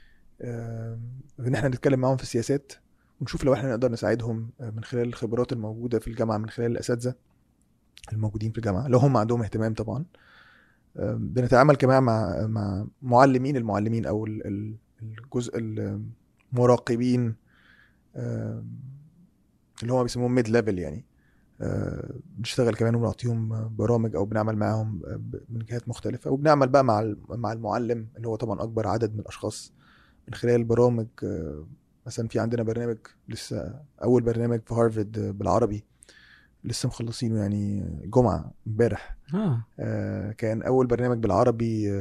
ان احنا نتكلم معاهم في السياسات ونشوف لو احنا نقدر نساعدهم من خلال الخبرات الموجوده في الجامعه، من خلال الاساتذه الموجودين في الجامعه لو هم عندهم اهتمام طبعا. بنتعامل كمان مع المعلمين او الجزء المراقبين اللي هم بيسموهم ميد ليفل يعني. بنشتغل كمان وبنعطيهم برامج او بنعمل معاهم من جهات مختلفه. وبنعمل بقى مع المعلم اللي هو طبعا اكبر عدد من الاشخاص من خلال برامج. مثلا في عندنا برنامج لسه اول برنامج في هارفارد بالعربي لسه مخلصينه يعني جمعه امبارح. كان اول برنامج بالعربي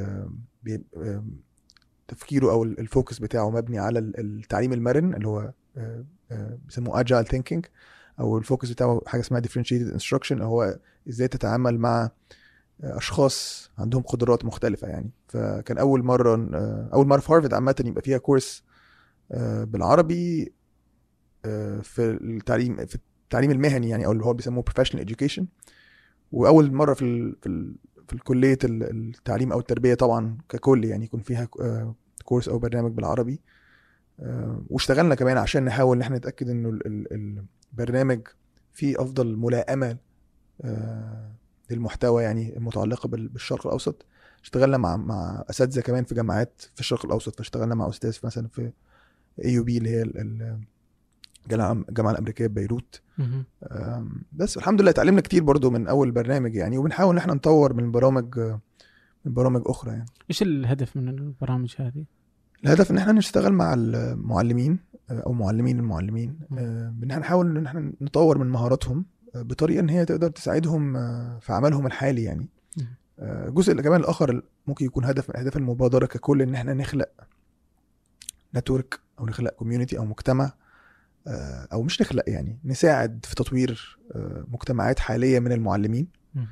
تفكيره او الفوكس بتاعه مبني على التعليم المرن اللي هو بيسموه agile thinking، او الفوكس بتاعه حاجه اسمها differentiated instruction اللي هو ازاي تتعامل مع اشخاص عندهم قدرات مختلفه يعني. فكان اول مره في هارفارد عامه يبقى فيها كورس بالعربي في التعليم المهني يعني، او اللي هو بيسموه professional education. واول مره في الكليه التعليم او التربيه طبعا ككل يعني يكون فيها كورس او برنامج بالعربي. واشتغلنا كمان عشان نحاول ان احنا نتاكد انه البرنامج فيه افضل ملائمه للمحتوى يعني المتعلقه بالشرق الاوسط. اشتغلنا مع اساتذه كمان في جامعات في الشرق الاوسط. فاشتغلنا مع استاذ مثلا في AUB اللي هي الجامعه الامريكيه ببيروت. بس الحمد لله اتعلمنا كتير برضو من اول برنامج يعني، وبنحاول ان احنا نطور من برامج اخرى يعني. ايش الهدف من البرامج هذه؟ الهدف ان احنا نشتغل مع المعلمين او المعلمين ان احنا نحاول ان احنا نطور من مهاراتهم بطريقه ان هي تقدر تساعدهم في عملهم الحالي يعني. الجزء اللي كمان الاخر ممكن يكون هدف من اهداف المبادره ككل ان احنا نخلق نتورك او نخلق كوميونتي او مجتمع، او مش نخلق يعني نساعد في تطوير مجتمعات حاليه من المعلمين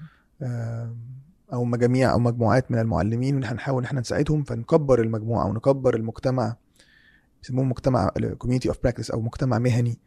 او مجاميع او مجموعات من المعلمين. وان احنا نحاول ان احنا نساعدهم فنكبر المجموعه ونكبر المجتمع. بيسموه مجتمع community of practice او مجتمع مهني.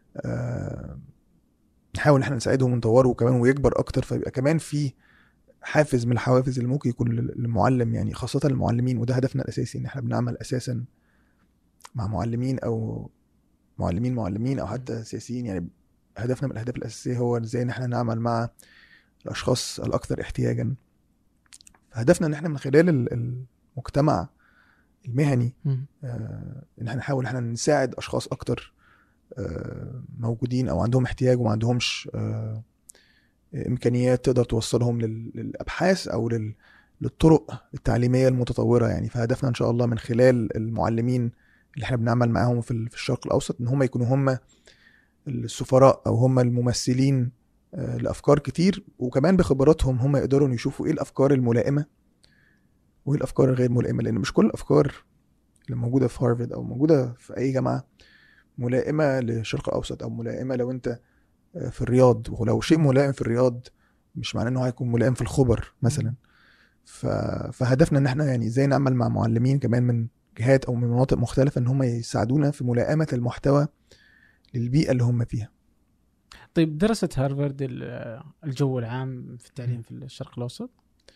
نحاول ان احنا نساعدهم ونطوره كمان ويكبر اكتر، فيبقى كمان في حافز من الحوافز اللي ممكن يكون للمعلم يعني، خاصه المعلمين. وده هدفنا الاساسي ان احنا بنعمل اساسا مع معلمين او معلمين او حتى سياسيين يعني. هدفنا من الاهداف الاساسيه هو ازاي ان احنا نعمل مع الاشخاص الاكثر احتياجا. هدفنا ان احنا من خلال المجتمع المهني ان احنا نحاول ان احنا نساعد اشخاص اكتر موجودين او عندهم احتياج وما عندهمش امكانيات تقدر توصلهم للابحاث او للطرق التعليميه المتطوره يعني. فهدفنا ان شاء الله من خلال المعلمين اللي احنا بنعمل معاهم في الشرق الاوسط ان هم يكونوا هم السفراء او هم الممثلين لافكار كتير، وكمان بخبراتهم هم يقدروا يشوفوا ايه الافكار الملائمه وايه الافكار الغير ملائمه، لان مش كل الافكار اللي موجوده في هارفارد او موجوده في اي جامعه ملائمه للشرق الاوسط او ملائمه لو انت في الرياض. ولو شيء ملائم في الرياض مش معناه انه هيكون ملائم في الخبر مثلا. فهدفنا ان احنا يعني ازاي نعمل مع معلمين كمان من جهات او من مناطق مختلفه ان هم يساعدونا في ملائمه المحتوى للبيئه اللي هم فيها. طيب درست هارفارد الجو العام في التعليم في الشرق الاوسط؟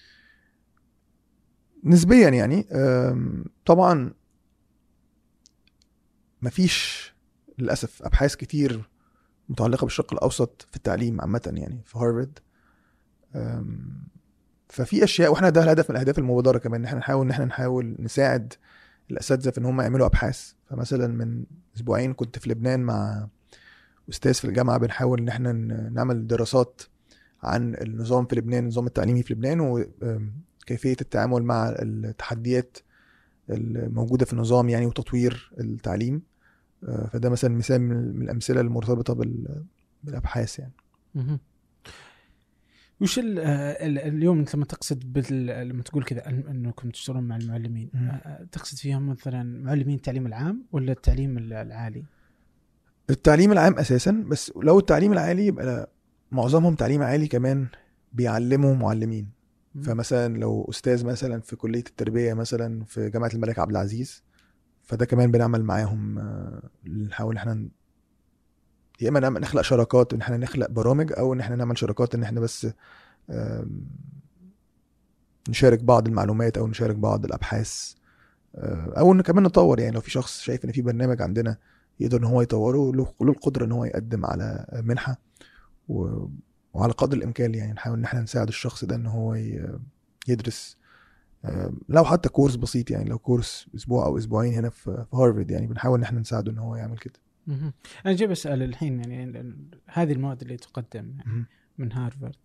نسبيا يعني طبعا مفيش للاسف ابحاث كتير متعلقه بالشرق الاوسط في التعليم عامه يعني في هارفارد. ففي اشياء، واحنا ده الهدف من الاهداف المبادره كمان ان احنا نحاول نساعد الاساتذه في ان هم يعملوا ابحاث. فمثلا من اسبوعين كنت في لبنان مع استاذ في الجامعه بنحاول ان احنا نعمل دراسات عن النظام في لبنان، النظام التعليمي في لبنان، وكيفيه التعامل مع التحديات الموجوده في النظام يعني وتطوير التعليم. فده مثلا مثال من الامثله المرتبطه بالابحاث يعني. وش اليوم انت لما تقصد لما تقول كذا انكم تشتغلون مع المعلمين تقصد فيهم مثلا معلمين التعليم العام ولا التعليم العالي؟ التعليم العام اساسا، بس لو التعليم العالي يبقى معظمهم تعليم عالي كمان بيعلموا معلمين. فمثلا لو استاذ مثلا في كليه التربيه مثلا في جامعه الملك عبد العزيز، فده كمان بنعمل معاهم نحاول احنا يا اما نخلق شراكات ان احنا نخلق برامج، او ان احنا نعمل شراكات ان احنا بس نشارك بعض المعلومات او نشارك بعض الابحاث، او ان كمان نطور. يعني لو في شخص شايف ان في برنامج عندنا يقدر ان هو يطوره، له القدره ان هو يقدم على منحه، وعلى قدر الامكان يعني نحاول ان احنا نساعد الشخص ده ان هو يدرس لو حتى كورس بسيط، يعني لو كورس اسبوع او اسبوعين هنا في هارفارد، يعني بنحاول ان احنا نساعده ان هو يعمل كده. انا جاي بسأل الحين يعني هذه المواد اللي تقدم يعني من هارفارد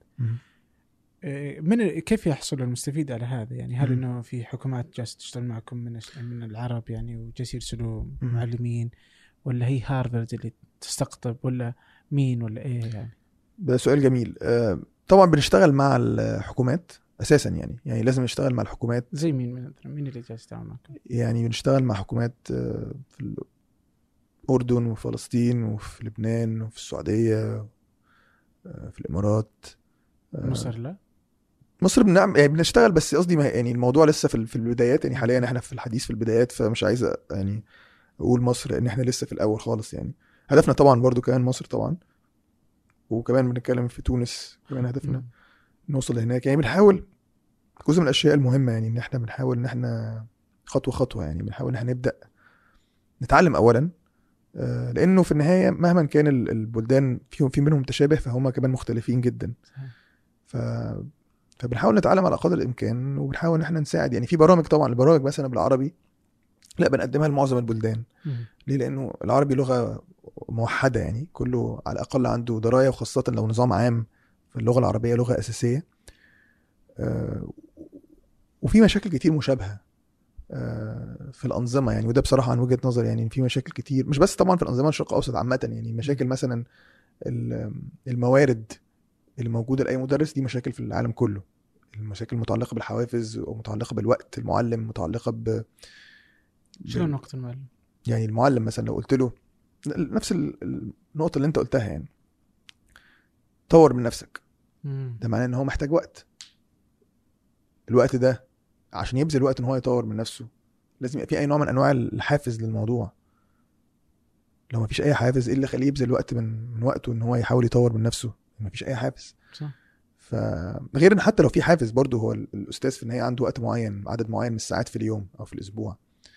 من كيف يحصل المستفيد على هذا؟ يعني هل انه في حكومات جالسه تشتغل معكم من العرب يعني وجالس يرسلوا معلمين، ولا هي هارفارد اللي تستقطب، ولا مين، ولا ايه يعني؟ ده سؤال جميل. طبعا بنشتغل مع الحكومات اساسا، يعني لازم نشتغل مع الحكومات. زي مين اللي جالس يشتغل معكم؟ يعني بنشتغل مع حكومات في الأردن وفلسطين وفي لبنان وفي السعودية في الإمارات. مصر لا؟ مصر يعني بنشتغل، بس قصدي يعني الموضوع لسه في البدايات يعني. حاليا احنا في الحديث في البدايات، فمش عايز يعني اقول مصر لان احنا لسه في الاول خالص يعني. هدفنا طبعا برضو كمان مصر طبعا، وكمان بنتكلم في تونس كمان هدفنا نوصل لهناك. يعني بنحاول جزء من الاشياء المهمة يعني ان احنا بنحاول ان احنا خطوة خطوة يعني بنحاول ان احنا نبدأ نتعلم اولا، لانه في النهايه مهما كان البلدان في منهم تشابه، فهم كمان مختلفين جدا. فبنحاول نتعلم على قدر الامكان، وبنحاول ان احنا نساعد. يعني في برامج، طبعا البرامج مثلا بالعربي لا بنقدمها لمعظم البلدان. ليه؟ لانه العربي لغه موحده، يعني كله على الاقل عنده درايه، وخاصه لو نظام عام فاللغه العربيه لغه اساسيه. وفي مشاكل كتير مشابهه في الأنظمة يعني، وده بصراحة عن وجهة نظر يعني في مشاكل كتير، مش بس طبعا في الأنظمة الشرق الأوسط عامة. يعني مشاكل مثلا الموارد اللي موجودة لأي مدرس، دي مشاكل في العالم كله. المشاكل متعلقة بالحوافز ومتعلقة بالوقت المعلم، متعلقة شلون وقت المعلم؟ يعني المعلم مثلا لو قلت له نفس النقطة اللي انت قلتها، يعني طور من نفسك، ده معناه ان هو محتاج وقت. الوقت ده عشان يبذل وقت ان هو يطور من نفسه لازم يبقى في اي نوع من انواع الحافز للموضوع. لو ما فيش اي حافز، ايه اللي يخليه يبذل وقت من وقته ان هو يحاول يطور من نفسه؟ ما فيش اي حافز. صح. فغير ان حتى لو في حافز برضه، هو الاستاذ في النهايه عنده وقت معين، عدد معين من الساعات في اليوم او في الاسبوع.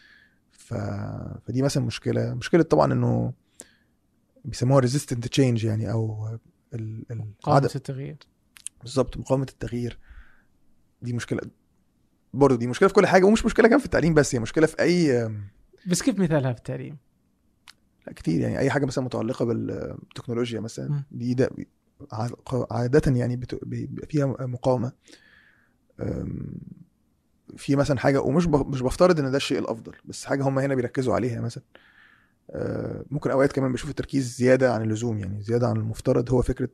فدي مثلا مشكله طبعا انه بيسموها resistant change يعني، او مقاومة التغيير. بالظبط، مقاومه التغيير. دي مشكله برضه، دي مشكله في كل حاجه، ومش مشكله كمان في التعليم بس، هي مشكله في اي. بس كيف مثالها في التعليم؟ لا كتير يعني. اي حاجه مثلا متعلقه بالتكنولوجيا مثلا دي ده عاده يعني بيبقى فيها مقاومه في مثلا حاجه، ومش مش بفترض ان ده الشيء الافضل، بس حاجه هم هنا بيركزوا عليها مثلا. ممكن اوقات كمان بشوف التركيز زياده عن اللزوم، يعني زياده عن المفترض. هو فكره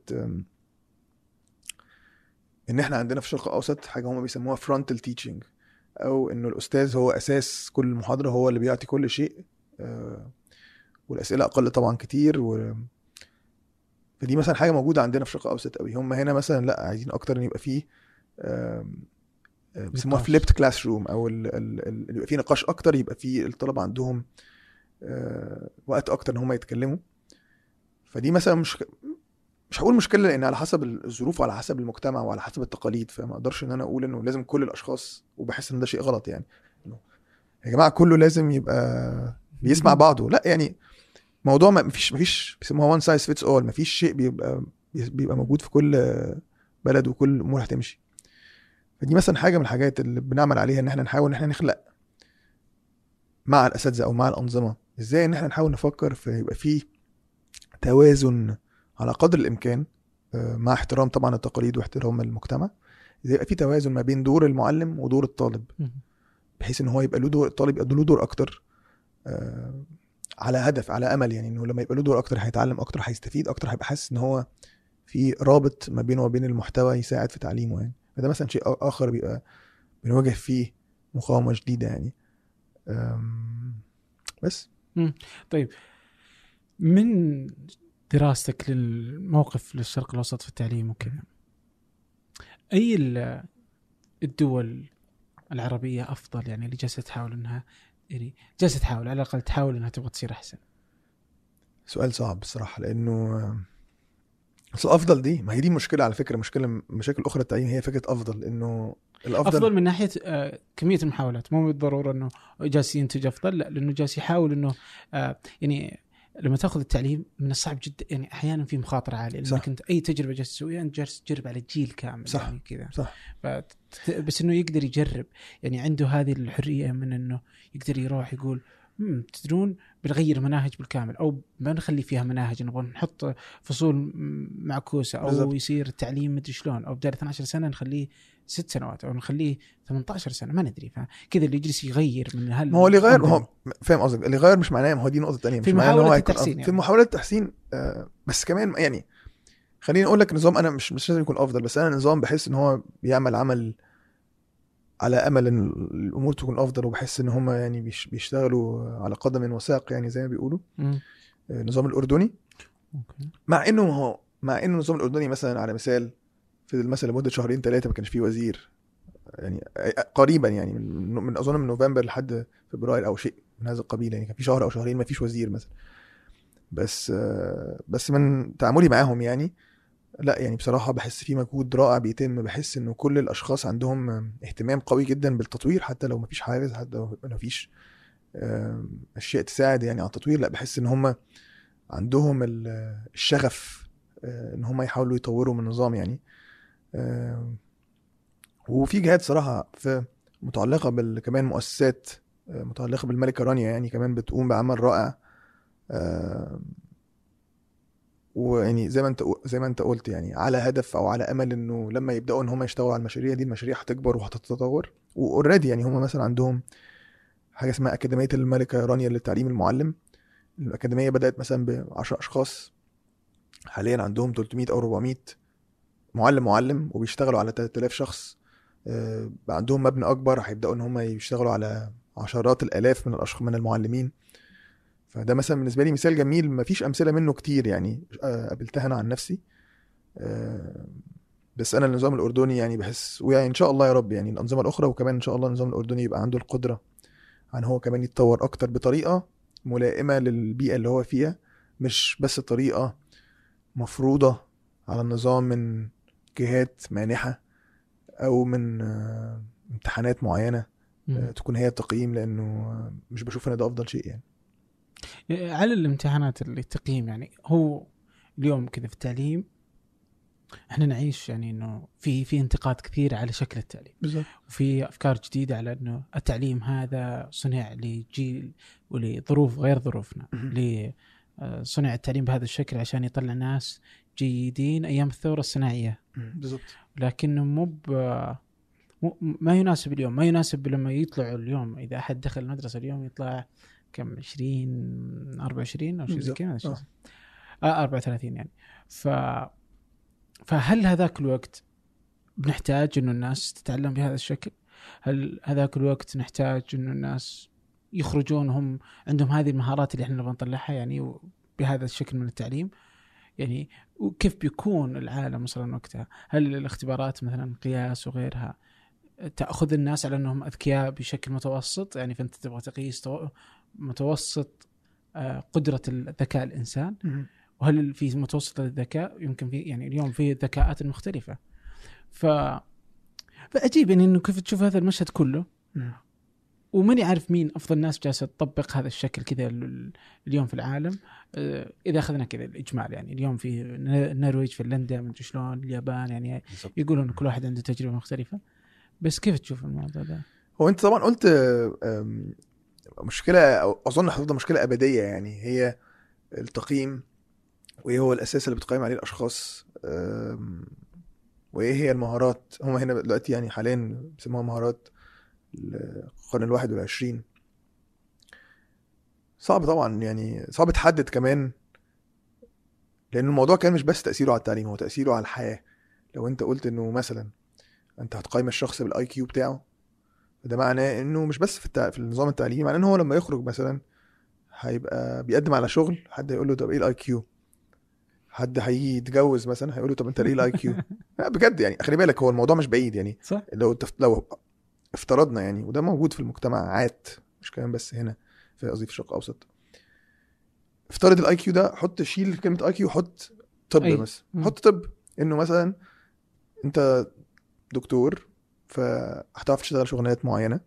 ان احنا عندنا في الشرق الاوسط حاجه هم بيسموها frontal teaching، او انه الاستاذ هو اساس كل محاضره، هو اللي بيعطي كل شيء، والاسئله اقل طبعا كتير فدي مثلا حاجه موجوده عندنا في الشرق الاوسط قوي. هم هنا مثلا لا، عايزين اكتر ان يبقى فيه بيسموها فليبت كلاس روم، او اللي يبقى فيه نقاش اكتر، يبقى فيه الطلبه عندهم وقت اكتر ان هم يتكلموا. فدي مثلا مش هقول مشكله، لان على حسب الظروف وعلى حسب المجتمع وعلى حسب التقاليد، فما اقدرش ان انا اقول انه لازم كل الاشخاص، وبحس ان ده شيء غلط يعني، انه يا جماعه كله لازم يبقى بيسمع بعضه. لا يعني موضوع ما فيش بيسموها وان سايز فيتس اول، ما فيش شيء بيبقى موجود في كل بلد وكل الامور هتمشي. فدي مثلا حاجه من الحاجات اللي بنعمل عليها، ان احنا نحاول ان احنا نخلق مع الاساتذه او مع الانظمه ازاي ان احنا نحاول نفكر في يبقى فيه توازن على قدر الامكان، مع احترام طبعا التقاليد واحترام المجتمع، ازاي يبقى فيه توازن ما بين دور المعلم ودور الطالب، بحيث ان هو يبقى له دور، الطالب يبقى له دور اكتر، على هدف، على امل يعني، انه لما يبقى له دور اكتر هيتعلم اكتر، هيستفيد اكتر، هيبقى حاسس ان هو في رابط ما بينه وبين المحتوى يساعد في تعليمه يعني. فده مثلا شيء اخر بيبقى بنواجه فيه مقاومه شديده يعني. بس طيب، من دراستك للموقف للشرق الأوسط في التعليم وكذا، أي الدول العربية أفضل يعني، اللي جالسة تحاول إنها يعني جالسة تحاول على الأقل تحاول إنها تبغى تصير أحسن؟ سؤال صعب بصراحة، لأنه أصل أفضل دي، ما هي دي مشكلة على فكرة، مشاكل أخرى التعليم هي فكرة أفضل، إنه الأفضل أفضل من ناحية كمية المحاولات، مو بالضرورة إنه جالس ينتج أفضل، لا، لأنه جالس يحاول إنه يعني لما تأخذ التعليم من الصعب جدا يعني، أحيانا في مخاطرة عالية، لأنك أنت أي تجربة جالس تسويها أنت جالس تجرب على جيل كامل. صح. يعني كذا صح. بس إنه يقدر يجرب يعني، عنده هذه الحرية من إنه يقدر يروح يقول تدرون بنغير مناهج بالكامل، أو ما نخلي فيها مناهج، نبغى نحط فصول معكوسة، أو بالزبط. يصير التعليم مدري شلون، أو بدال 12 سنة نخليه 6 سنوات، أو نخليه 18 سنة، ما ندري. فكذا اللي يجلس يغير من ما هو اللي يغير، هو فاهم قصدك، اللي يغير مش معناه، ما هو دي نقطة تانية، مش معناه ان هو هيكون يعني. في محاولات التحسين. بس كمان يعني خليني اقول لك نظام، انا مش لازم يكون افضل، بس انا نظام بحس ان هو بيعمل عمل على امل ان الامور تكون افضل، وبحس ان هم يعني بيشتغلوا على قدم وساق يعني زي ما بيقولوا. النظام الاردني، مع انه النظام الاردني مثلا على مثال في مثلا لمده شهرين 3 ما كانش فيه وزير يعني، قريبا يعني من اظن من نوفمبر لحد فبراير او شيء من هذا القبيل يعني، كان في شهر او شهرين ما فيش وزير مثلا. بس من تعاملي معاهم يعني، لا يعني بصراحة بحس في مجهود رائع بيتم، بحس انه كل الاشخاص عندهم اهتمام قوي جدا بالتطوير، حتى لو مفيش حافز، حتى لو مفيش اشياء تساعد يعني على التطوير، لا بحس ان هم عندهم الشغف ان هم يحاولوا يطوروا من النظام يعني. وفي جهات صراحة في متعلقة كمان مؤسسات متعلقة بالملكة رانيا يعني، كمان بتقوم بعمل رائع. ويعني زي ما انت قلت يعني، على هدف او على امل انه لما يبداوا ان هم يشتغلوا على المشاريع دي، المشاريع هتكبر وهتتطور. واوريدي يعني هم مثلا عندهم حاجه اسمها اكاديميه الملكه رانيا للتعليم المعلم. الاكاديميه بدات مثلا ب10 اشخاص، حاليا عندهم 300 او 400 معلم وبيشتغلوا على 3000 شخص. بقى عندهم مبنى اكبر، هيبداوا ان هم يشتغلوا على عشرات الالاف من المعلمين. فده مثلا بالنسبه لي مثال جميل، مفيش امثله منه كتير يعني قابلتها انا عن نفسي. بس انا النظام الاردني يعني بحس، ويعني ان شاء الله يا رب يعني الانظمه الاخرى، وكمان ان شاء الله النظام الاردني يبقى عنده القدره عن هو كمان يتطور اكتر بطريقه ملائمه للبيئه اللي هو فيها، مش بس طريقه مفروضه على النظام من جهات مانحه او من امتحانات معينه تكون هي التقييم، لانه مش بشوف ان ده افضل شيء يعني. على الامتحانات اللي التقييم يعني، هو اليوم كذا في التعليم احنا نعيش يعني انه في انتقاد كثير على شكل التعليم بالظبط، وفي افكار جديده على انه التعليم هذا صنع لجيل ولظروف غير ظروفنا، صنع التعليم بهذا الشكل عشان يطلع ناس جيدين أيام الثورة الصناعية بالضبط. لكنه ما يناسب اليوم، ما يناسب لما يطلعوا اليوم. إذا أحد دخل المدرسة اليوم يطلع كم 24 أو شيء زي كذا 34 يعني. فهل هذاك الوقت بنحتاج إنه الناس تتعلم بهذا الشكل؟ هل هذاك الوقت نحتاج إنه الناس يخرجون هم عندهم هذه المهارات اللي احنا نبغى نطلعها يعني بهذا الشكل من التعليم يعني؟ وكيف بيكون العالم مثلا وقتها؟ هل الاختبارات مثلا قياس وغيرها تأخذ الناس على أنهم أذكياء بشكل متوسط يعني، فأنت تبغى تقيس متوسط قدرة الذكاء الإنسان؟ وهل في متوسط الذكاء يمكن في يعني اليوم في ذكاءات مختلفة؟ فأجيب يعني إنه كيف تشوف هذا المشهد كله وماني عارف مين أفضل ناس جالسة تطبق هذا الشكل كذا اليوم في العالم. إذا أخذنا كذا الإجمال يعني اليوم في النرويج، فنلندا، من شلون اليابان يعني يقولون إن كل واحد عنده تجربة مختلفة. بس كيف تشوف الموضوع ده؟ هو أنت طبعا قلت مشكلة أظن هتفضل مشكلة أبدية يعني، هي التقييم، وإيه هو الأساس اللي بتقيم عليه الأشخاص، وإيه هي المهارات. هم هنا دلوقتي يعني حاليا بيسموها مهارات القرن 21. صعب طبعا يعني، صعب تحدد كمان، لأن الموضوع كان مش بس تأثيره على التعليم، هو تأثيره على الحياة. لو أنت قلت إنه مثلا أنت هتقيم الشخص بالآي كيو بتاعه، ده معناه إنه مش بس في النظام التعليمي، معناه إنه هو لما يخرج مثلا هيبقى بيقدم على شغل، حد هيقول له طب إيه الآي كيو؟ حد هيجي يتجوز مثلا هيقول له طب أنت إيه الآي كيو؟ بجد يعني خلي بالك، هو الموضوع مش بعيد يعني. صح. لو افترضنا يعني، وده موجود في المجتمعات مش كمان بس هنا في قصدي في الشرق الاوسط، افترض الاي كيو ده، حط شيل كلمه اي كيو، حط طب مثلا، حط طب، انه مثلا انت دكتور فهتعرف تشتغل شغلانات معينه،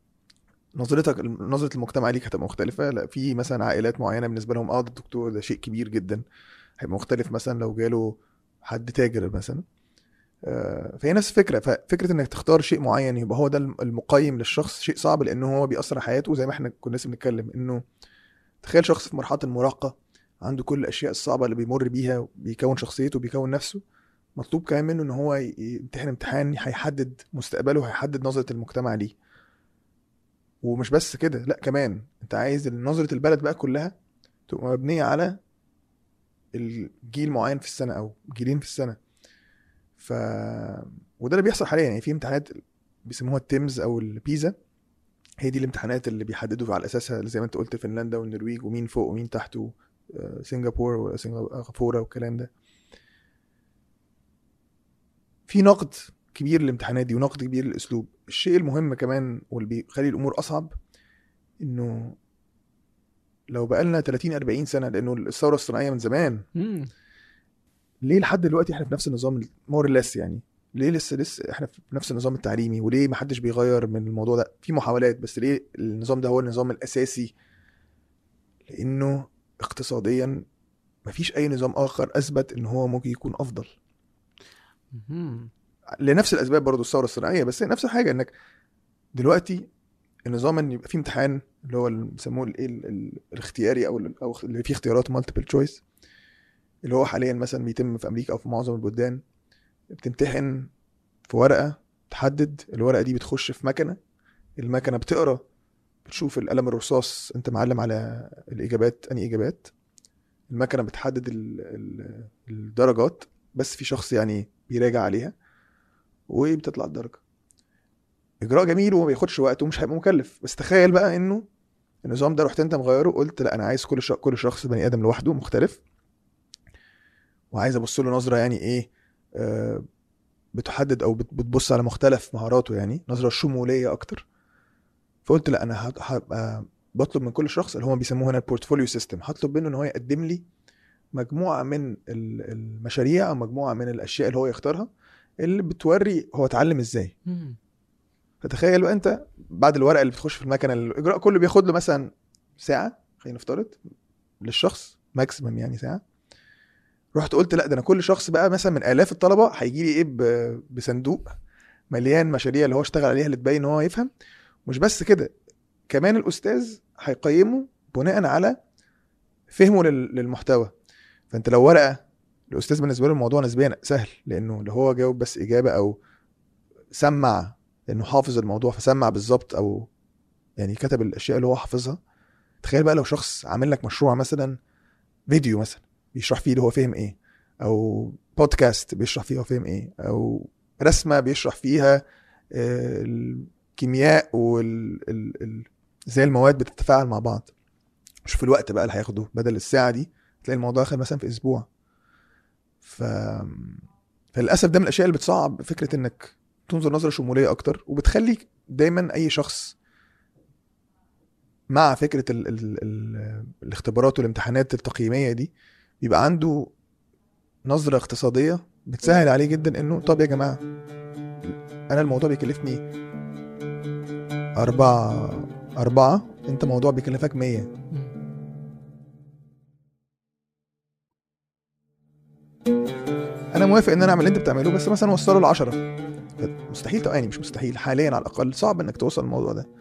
نظره المجتمع ليك هتبقى مختلفه. لا، في مثلا عائلات معينه بالنسبه لهم الدكتور ده شيء كبير جدا، هيبقى مختلف مثلا لو جاله حد تاجر مثلا. فهي نفس الفكره، ففكره انك تختار شيء معين يبقى هو ده المقيم للشخص شيء صعب، لانه هو بيأثر على حياته. زي ما احنا كنا لسه بنتكلم، انه تخيل شخص في مرحله المراهقه عنده كل الاشياء الصعبه اللي بيمر بيها، بيكون شخصيته وبيكون نفسه، مطلوب كمان منه ان هو يمتحن امتحان هيحدد مستقبله، هيحدد نظره المجتمع ليه. ومش بس كده، لا كمان انت عايز نظره البلد بقى كلها تبقى مبنيه على الجيل معين في السنه او جيلين في السنه. وده اللي بيحصل حاليا يعني. في امتحانات بيسموها التيمز او البيزا، هي دي الامتحانات اللي بيحددوا على اساسها زي ما انت قلت فنلندا والنرويج ومين فوق ومين تحت، سنغافورة والكلام ده. في نقد كبير للامتحانات دي ونقد كبير للاسلوب. الشيء المهم كمان واللي بيخلي الامور اصعب، انه لو بقالنا 30-40 سنه، لانه الثوره الصناعيه من زمان، ليه لحد دلوقتي احنا في نفس النظام مور ليس يعني؟ ليه لسه احنا في نفس النظام التعليمي؟ وليه ما حدش بيغير من الموضوع ده؟ في محاولات، بس ليه النظام ده هو النظام الاساسي؟ لانه اقتصاديا مفيش اي نظام اخر اثبت ان هو ممكن يكون افضل، لنفس الاسباب برضو الثوره الصناعيه. بس نفس الحاجه، انك دلوقتي النظام ان يبقى فيه امتحان اللي هو اللي بيسموه الاختياري او اللي فيه اختيارات مالتيبل تشويس، اللي هو حاليا مثلا بيتم في امريكا او في معظم البلدان. بتمتحن في ورقه تحدد، الورقه دي بتخش في مكنه، المكنه بتقرا، بتشوف القلم الرصاص انت معلم على الاجابات انهي اجابات، المكنه بتحدد الدرجات، بس في شخص يعني بيراجع عليها وبتطلع الدرجه. اجراء جميل وما بياخدش وقت ومش هيبقى مكلف. بس تخيل بقى انه النظام ده رحت انت مغيره، قلت لا انا عايز كل شخص بني ادم لوحده مختلف، وعايز ابص له نظره يعني ايه، بتحدد او بتبص على مختلف مهاراته، يعني نظره شموليه اكتر. فقلت لا انا هبقى بطلب من كل شخص اللي هم بيسموه هنا البورتفوليو سيستم، هطلب منه ان هو يقدم لي مجموعه من المشاريع او مجموعه من الاشياء اللي هو يختارها اللي بتوري هو اتعلم ازاي. فتخيل بقى انت بعد الورقه اللي بتخش في المكنه، الاجراء كله بياخد له مثلا ساعه، خلينا نفترض للشخص ماكسيمم يعني ساعه. رحت قلت لا ده انا كل شخص بقى مثلا من الاف الطلبه هيجي لي ايه بصندوق مليان مشاريع اللي هو اشتغل عليها اللي تبين ان هو يفهم. مش بس كده، كمان الاستاذ هيقيمه بناء على فهمه للمحتوى. فانت لو ورقه الاستاذ بالنسبه له الموضوع نسبيا سهل، لانه لو هو جاوب بس اجابه او سمع لانه حافظ الموضوع فسمع بالظبط، او يعني كتب الاشياء اللي هو حافظها. تخيل بقى لو شخص عامل لك مشروع مثلا فيديو مثلا بيشرح فيه اللي هو فهم ايه، او بودكاست بيشرح فيه هو فهم ايه، او رسمه بيشرح فيها الكيمياء زي المواد بتتفاعل مع بعض. شوف الوقت بقى اللي هياخده بدل الساعه دي، تلاقي الموضوع اخد مثلا في اسبوع. فللاسف ده من الاشياء اللي بتصعب فكره انك تنظر نظره شموليه اكتر، وبتخلي دايما اي شخص مع فكره الاختبارات والامتحانات التقييميه دي بيبقى عنده نظره اقتصاديه بتسهل عليه جدا انه طب يا جماعه انا الموضوع بيكلفني 4 انت موضوع بيكلفك 100. انا موافق ان انا اعمل اللي انت بتعمله، بس مثلا وصله ل10. مستحيل يعني مش مستحيل، حاليا على الاقل صعب انك توصل الموضوع ده.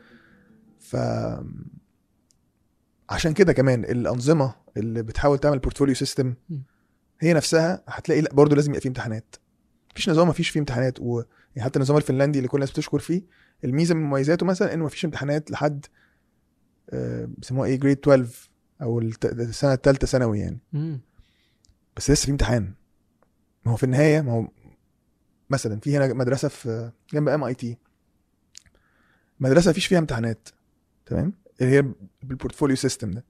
عشان كده كمان الانظمه اللي بتحاول تعمل بورتفوليو سيستم هي نفسها هتلاقي لا برضه لازم يبقى فيه امتحانات. مفيش نظام مفيش فيه امتحانات. يعني حتى النظام الفنلندي اللي كل الناس بتشكر فيه، الميزه من مميزاته مثلا انه مفيش امتحانات لحد بيسموها ايه جريد 12 او السنه الثالثه ثانوي يعني. بس لسه في امتحان. ما هو في النهايه، ما هو مثلا في هنا مدرسه في جنب MIT، مدرسه مفيش فيها امتحانات، تمام، اللي هي بالبورتفوليو سيستم ده.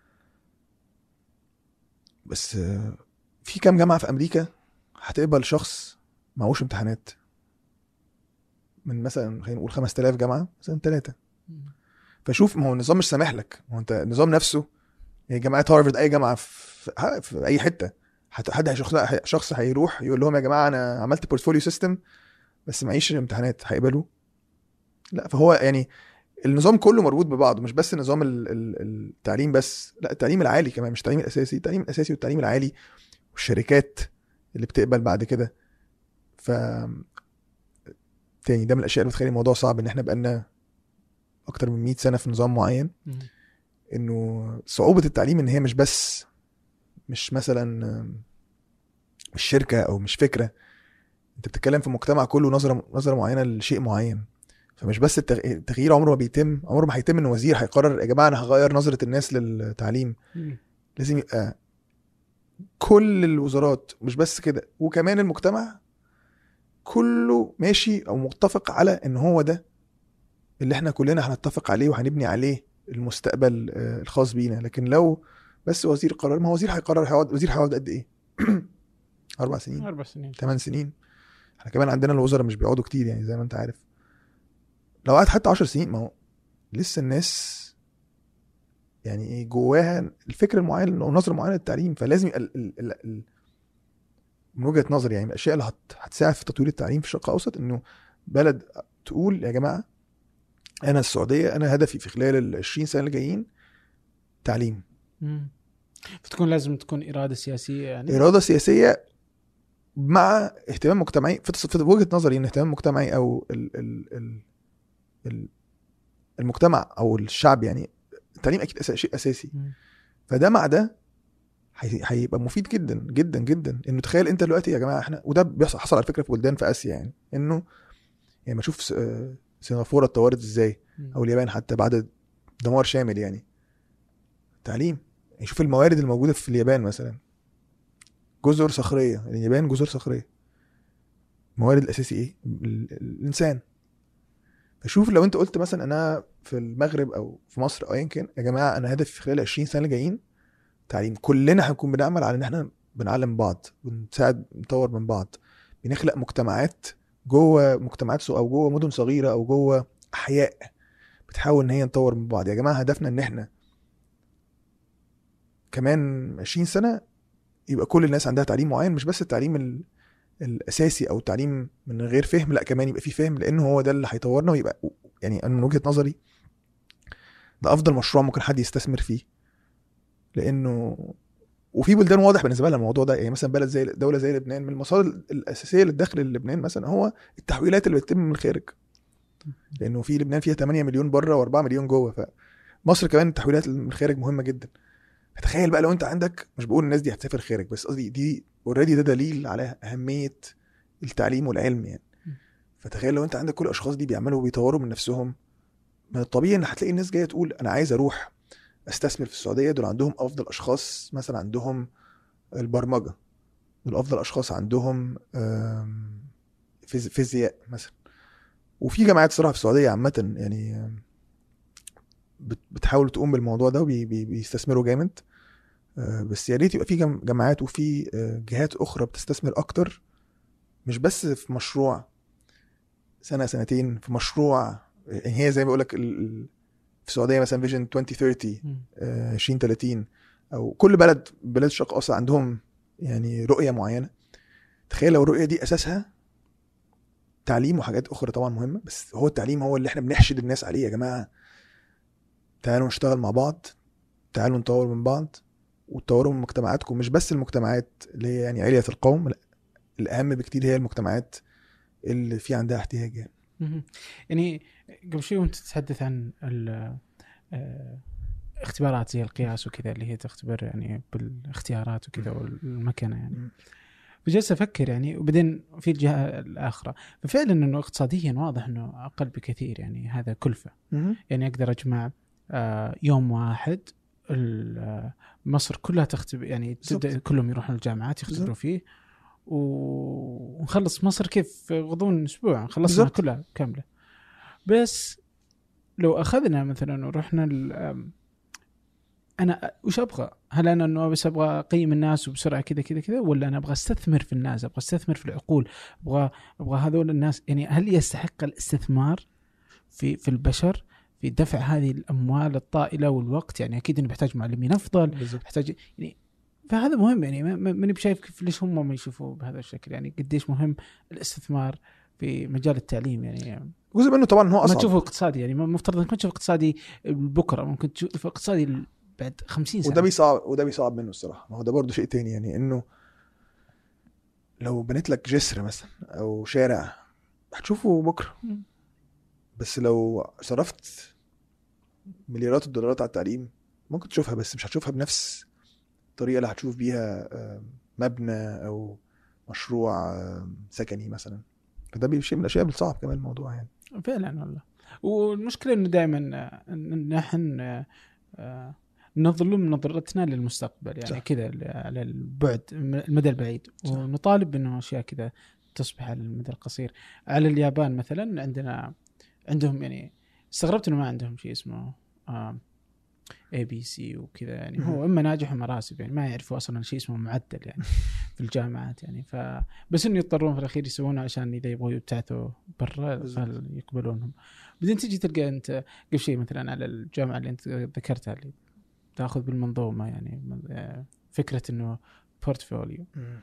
بس في كام جامعه في امريكا هتقبل شخص معهوش امتحانات؟ من مثلا خلينا نقول 5000 جامعه مثلا 3. فشوف، ما هو النظام مش سامح لك. ما هو انت النظام نفسه يعني جامعه هارفارد، اي جامعه في اي حته، حد شخص هيروح يقول لهم يا جماعه انا عملت بورتفوليو سيستم بس معيش امتحانات، هيقبلوا؟ لا. فهو يعني النظام كله مربوط ببعضه، مش بس نظام التعليم بس، لا التعليم العالي كمان، مش التعليم الاساسي، التعليم الاساسي والتعليم العالي والشركات اللي بتقبل بعد كده. ف تاني ده من الاشياء اللي بتخلي الموضوع صعب، ان احنا بقالنا اكتر من 100 سنه في نظام معين. انه صعوبه التعليم ان هي مش بس مش مثلا مش شركه او مش فكره، انت بتتكلم في مجتمع كله نظره معينه لشيء معين. فمش بس التغيير عمره ما هيتم ان وزير هيقرر يا جماعه انا هغير نظره الناس للتعليم. لازم يبقى كل الوزارات، مش بس كده، وكمان المجتمع كله ماشي او متفق على ان هو ده اللي احنا كلنا هنتفق عليه وهنبني عليه المستقبل الخاص بينا. لكن لو بس وزير قرر، ما وزير هيقرر، وزير هيقعد قد ايه؟ 4 سنين 8 سنين. احنا كمان عندنا الوزراء مش بيقعدوا كتير يعني زي ما انت عارف. لو قعد حتى 10 سنين، ما هو لسه الناس يعني ايه جواها الفكر المعين او النظره معينه للتعليم. فلازم من وجهه نظري يعني الاشياء اللي هتساعد في تطوير التعليم في الشرق الاوسط انه بلد تقول يا جماعه انا السعوديه انا هدفي في خلال ال20 سنه اللي جايين تعليم. فتكون لازم تكون اراده سياسيه، يعني اراده سياسيه مع اهتمام مجتمعي. في وجهه نظري ان اهتمام مجتمعي او المجتمع او الشعب، يعني التعليم اكيد شيء اساسي. فده مع ده هيبقى مفيد جدا جدا جدا. انه تخيل انت دلوقتي يا جماعه احنا، وده حصل على فكره في بلدان في اسيا، يعني انه يعني ما اشوف سنغافوره اتطورت ازاي، او اليابان حتى بعد دمار شامل يعني تعليم. يعني شوف الموارد الموجوده في اليابان مثلا، جزر صخريه. اليابان جزر صخريه، الموارد الاساسي ايه؟ الانسان. فشوف لو انت قلت مثلا انا في المغرب او في مصر او ايا كان يا جماعه انا هدفي في خلال 20 سنه اللي جايين تعليم، كلنا هنكون بنعمل على ان احنا بنعلم بعض، بنساعد نطور من بعض، بنخلق مجتمعات جوه مجتمعات او جوه مدن صغيره او جوه احياء بتحاول ان هي نطور من بعض. يا جماعه هدفنا ان احنا كمان 20 سنه يبقى كل الناس عندها تعليم معين، مش بس التعليم الاساسي او التعليم من غير فهم، لا كمان يبقى فيه فهم، لانه هو ده اللي هيطورنا. ويبقى يعني انا من وجهه نظري ده افضل مشروع ممكن حد يستثمر فيه، لانه وفي بلدان واضح بالنسبه لها الموضوع ده. يعني مثلا بلد زي دوله زي لبنان، من المصادر الاساسيه للدخل للبنان مثلا هو التحويلات اللي بتتم من الخارج، لانه في لبنان فيها 8 مليون بره و4 مليون جوه. فمصر كمان التحويلات من الخارج مهمه جدا. تخيل بقى لو انت عندك، مش بقول الناس دي هتسافر خارج، بس قصدي دي اوريدي ده دليل على اهميه التعليم والعلم يعني. فتخيل لو انت عندك كل الاشخاص دي بيعملوا وبيطوروا من نفسهم، من الطبيعي ان هتلاقي الناس جايه تقول انا عايز اروح استثمر في السعوديه، دول عندهم افضل اشخاص مثلا عندهم البرمجه، دول افضل اشخاص عندهم فيزياء مثلا. وفي جامعات صراحه في السعوديه عامه يعني بتحاول تقوم بالموضوع ده وبيستثمروا جامد. بس يا ريت يبقى في جامعات وفي جهات اخرى بتستثمر اكتر، مش بس في مشروع سنه سنتين، في مشروع يعني هي زي ما بقول لك في السعوديه مثلا فيجن 2030 2030، او كل بلاد الشرق الاوسط عندهم يعني رؤيه معينه. تخيل لو الرؤيه دي اساسها تعليم وحاجات اخرى طبعا مهمه، بس هو التعليم هو اللي احنا بنحشد الناس عليه. يا جماعه تعالوا نشتغل مع بعض، تعالوا نطور من بعض وتطوروا من مجتمعاتكم، مش بس المجتمعات اللي هي يعني علية القوم، لا الاهم بكتير هي المجتمعات اللي في عندها احتياج يعني. يعني قبل شوي وانت تتحدث عن اختبارات زي القياس وكذا اللي هي تختبر يعني بالاختيارات وكذا والمكنه يعني، فجلست افكر يعني، وبعدين في الجهه الاخرى ففعلا انه اقتصاديا واضح انه اقل بكثير يعني، هذا كلفه. يعني اقدر اجمع يوم واحد مصر كلها تختبر يعني، تبدا كلهم يروحون الجامعات يختبروا فيه ونخلص مصر كيف في غضون اسبوع خلصنا كلها كامله. بس لو اخذنا مثلا ورحنا انا وش ابغى؟ هل انا انه بس ابغى اقيم الناس وبسرعه كذا كذا كذا، ولا انا ابغى استثمر في الناس، ابغى استثمر في العقول، ابغى هذول الناس يعني؟ هل يستحق الاستثمار في البشر في دفع هذه الاموال الطائله والوقت؟ يعني اكيد انه بيحتاج معلمين افضل، بيحتاج يعني، فهذا مهم يعني. ماني بشايف كيف ليش هم ما يشوفوا بهذا الشكل يعني، قديش مهم الاستثمار في مجال التعليم يعني. جزء منه طبعا هو اصعب، ما تشوفه اقتصادي يعني، مفترض انك ما تشوف اقتصادي بكره، ممكن تشوف اقتصادي بعد 50 سنه. وده بيصعب منه الصراحه. ما هو ده برضو شيء تاني يعني، انه لو بنيت لك جسر مثلا او شارع هتشوفه بكره، بس لو صرفت مليارات الدولارات على التعليم ممكن تشوفها، بس مش هتشوفها بنفس الطريقه اللي هتشوف بيها مبنى او مشروع سكني مثلا. فده شيء من الاشياء اللي صعب كمان الموضوع يعني فعلا والله. والمشكله انه دائما نحن نظلم نظرتنا للمستقبل يعني كذا على البعد المدى البعيد، ونطالب انه اشياء كذا تصبح على المدى القصير. على اليابان مثلا عندهم يعني استغربت انه ما عندهم شيء اسمه ABC وكذا يعني. هو اما ناجح وما راسب يعني، ما يعرفوا اصلا شيء اسمه معدل يعني في الجامعات يعني. بس انه يضطرون في الاخير يسوونه عشان اذا يبغوا يبتعثوا برا يقبلونهم. بعدين تجي تلقى انت قبل شيء مثلا على الجامعه اللي انت ذكرتها اللي تاخذ بالمنظومه يعني، فكره انه بورتفوليو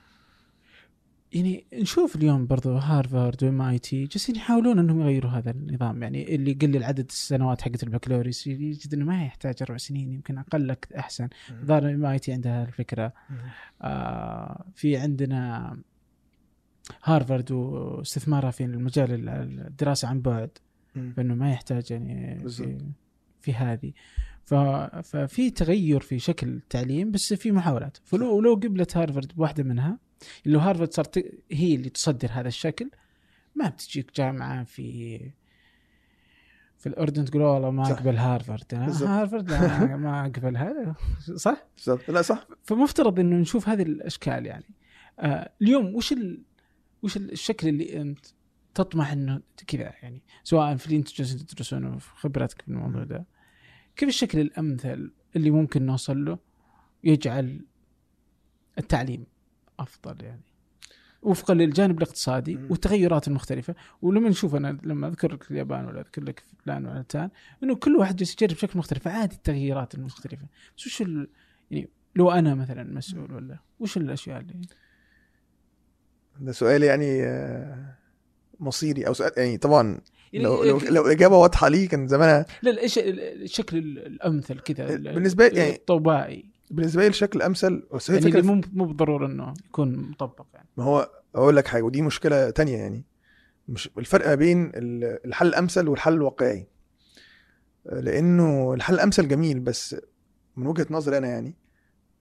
يعني. نشوف اليوم برضو هارفارد وMIT جالسين يحاولون انهم يغيروا هذا النظام يعني، اللي يقلل عدد السنوات حقت البكالوريوس يجد انه ما يحتاج 4 سنين، يمكن اقل لك احسن. ظاهر MIT عندها الفكره. في عندنا هارفارد واستثمارها في المجال الدراسه عن بعد، فانه ما يحتاج يعني في هذه. ففي تغير في شكل التعليم، بس في محاولات. فلو قبلت هارفارد بواحده منها، اللي هارفارد صارت هي اللي تصدر هذا الشكل، ما بتجيك جامعة في الأردن تقول والله ما أقبل هارفارد. هارفارد ما أقبل هذا، صح؟ لا صح. فمفترض إنه نشوف هذه الأشكال يعني. اليوم وش الشكل اللي أنت تطمح إنه كذا يعني، سواء في اللي أنت جالس تدرسونه في خبرتك في الموضوع ده، كيف الشكل الأمثل اللي ممكن نوصل له يجعل التعليم أفضل يعني، وفقا للجانب الاقتصادي والتغيرات المختلفة؟ ولما نشوف، أنا لما أذكر لك اليابان ولا أذكر لك فلان ولا تان، إنه كل واحد جالس يجرب بشكل مختلف، عادي التغييرات المختلفة. بس وش يعني لو أنا مثلا مسؤول ولا وش الأشياء اللي ده سؤال يعني مصيري أو سؤال يعني طبعا يعني لو إجابة واضحة ليه كان زمانها. لا إيش الشكل الأمثل كذا بالنسبة يعني الطبيعي؟ بالنسبة لي الشكل الأمثل يعني اللي مو بالضرورة إنه يكون مطبق يعني. ما هو أقول لك حاجة، ودي مشكلة تانية يعني، مش الفرق بين الحل الأمثل والحل الواقعي. لأنه الحل الأمثل جميل، بس من وجهة نظري أنا يعني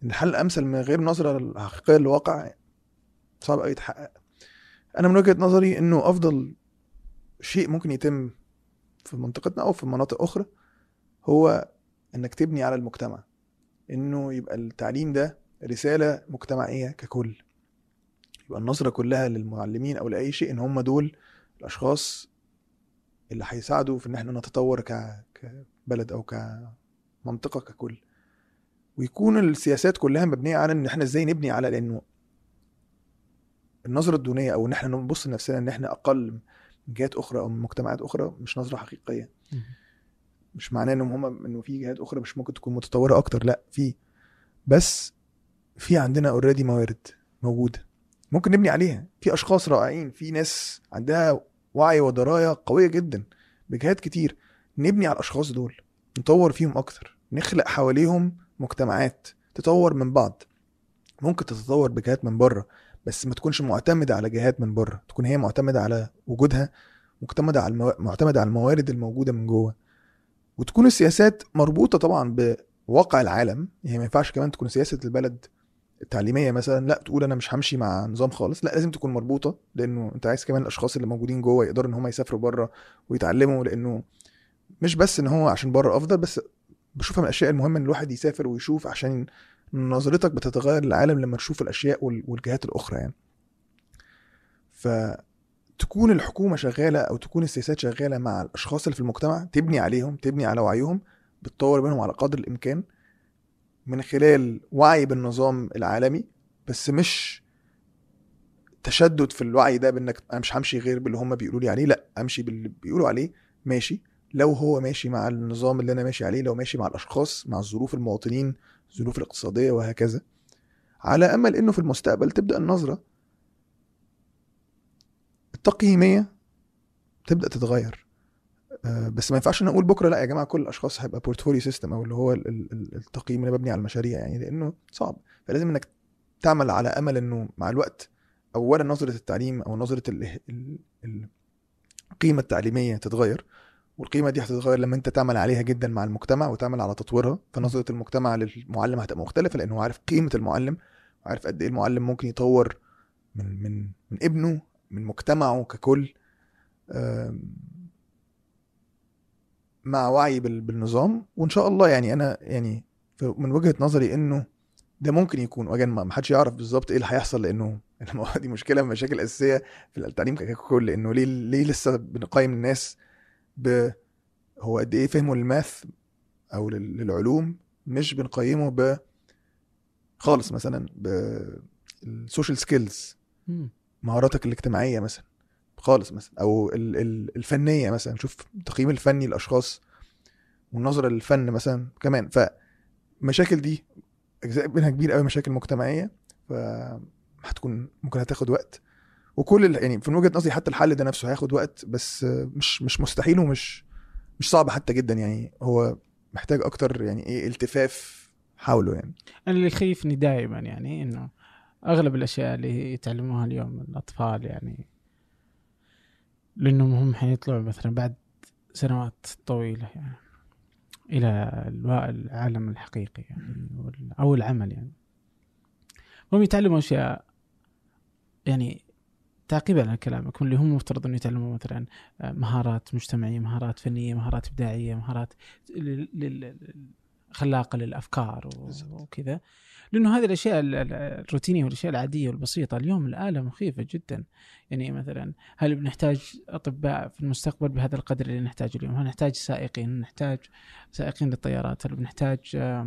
ان الحل الامثل من غير نظره الحقيقيه للواقع صعب قوي يتحقق. انا من وجهه نظري انه افضل شيء ممكن يتم في منطقتنا او في مناطق اخرى هو انك تبني على المجتمع، انه يبقى التعليم ده رساله مجتمعيه ككل، يبقى النظره كلها للمعلمين او لاي شيء ان هم دول الاشخاص اللي هيساعدوا في ان احنا نتطور كبلد او كمنطقه ككل، ويكون السياسات كلها مبنيه على ان احنا ازاي نبني على، لانه النظره الدونيه او ان احنا نبص لنفسنا ان احنا اقل من جهات اخرى او من مجتمعات اخرى مش نظره حقيقيه. مش معناه انه في جهات اخرى مش ممكن تكون متطوره اكتر، لا في، بس في عندنا اوريدي موارد موجوده ممكن نبني عليها، في اشخاص رائعين، في ناس عندها وعي ودرايه قويه جدا بجهات كتير، نبني على الاشخاص دول، نطور فيهم اكتر، نخلق حواليهم مجتمعات تطور من بعض. ممكن تتطور بجهات من بره بس ما تكونش معتمده على جهات من بره، تكون هي معتمده على وجودها، معتمده على الموارد الموجوده من جوه، وتكون السياسات مربوطه طبعا بواقع العالم. يعني ما ينفعش كمان تكون سياسه البلد التعليميه مثلا لا تقول انا مش همشي مع نظام خالص، لا لازم تكون مربوطه، لانه انت عايز كمان الاشخاص اللي موجودين جوه يقدروا ان هم يسافروا بره ويتعلموا، لانه مش بس ان هو عشان بره افضل، بس بشوفها من الاشياء المهمه ان الواحد يسافر ويشوف، عشان نظرتك بتتغير للعالم لما تشوف الاشياء والجهات الاخرى يعني. فتكون الحكومه شغاله او تكون السياسات شغاله مع الاشخاص اللي في المجتمع، تبني عليهم، تبني على وعيهم، بتطور منهم على قدر الامكان من خلال وعي بالنظام العالمي، بس مش تشدد في الوعي ده بانك انا مش همشي غير باللي هم بيقولوا لي عليه، لا امشي باللي بيقولوا عليه ماشي، لو هو ماشي مع النظام اللي انا ماشي عليه، لو ماشي مع الاشخاص، مع الظروف، المواطنين، الظروف الاقتصاديه وهكذا، على امل انه في المستقبل تبدا النظره التقييميه تبدا تتغير. بس ما ينفعش نقول بكره لا يا جماعه كل الاشخاص هيبقى بورتفوليو سيستم او اللي هو التقييم اللي مبني على المشاريع، يعني لانه صعب. فلازم انك تعمل على امل انه مع الوقت اولا نظره التعليم او نظره القيمه التعليميه تتغير، والقيمه دي هتتغير لما انت تعمل عليها جدا مع المجتمع وتعمل على تطويرها. فنظره المجتمع للمعلم هتبقى مختلفه، لانه عارف قيمه المعلم وعارف قد ايه المعلم ممكن يطور من ابنه، من مجتمعه ككل، مع وعي بالنظام. وان شاء الله يعني انا يعني من وجهه نظري انه ده ممكن يكون، وجن ما حدش يعرف بالظبط ايه اللي هيحصل، لانه دي مشكله من مشاكل اساسيه في التعليم ككل، انه ليه لسه بنقيم الناس هو قد ايه فهموا الماث او للعلوم، مش بنقيمه خالص مثلا بالسوشيال سكيلز، مهاراتك الاجتماعيه مثلا خالص مثلا، او الفنيه مثلا، شوف التقييم الفني للاشخاص والنظره للفن مثلا كمان. فمشاكل دي اجزاء منها كبير قوي مشاكل مجتمعيه، فهتكون ممكن هتاخد وقت، وكل يعني في وجهه نظري حتى الحل ده نفسه هياخد وقت، بس مش مستحيل ومش صعب حتى جدا، يعني هو محتاج اكتر يعني ايه التفاف حوله. يعني انا اللي يخيفني دائما يعني انه اغلب الاشياء اللي يتعلموها اليوم الاطفال يعني لانهم هم حيطلعوا مثلا بعد سنوات طويله يعني الى العالم الحقيقي يعني او العمل، يعني هم يتعلموا اشياء يعني تعقيبا على كلامك، اللي هم مفترض انه يتعلموا مثلا مهارات مجتمعيه، مهارات فنيه، مهارات ابداعيه، مهارات خلاقه للافكار وكذا، لانه هذه الاشياء الروتينيه والاشياء العاديه والبسيطه اليوم الاله مخيفه جدا. يعني مثلا هل بنحتاج اطباء في المستقبل بهذا القدر اللي نحتاجه اليوم؟ هل نحتاج سائقين؟ نحتاج سائقين للطيارات؟ هل بنحتاج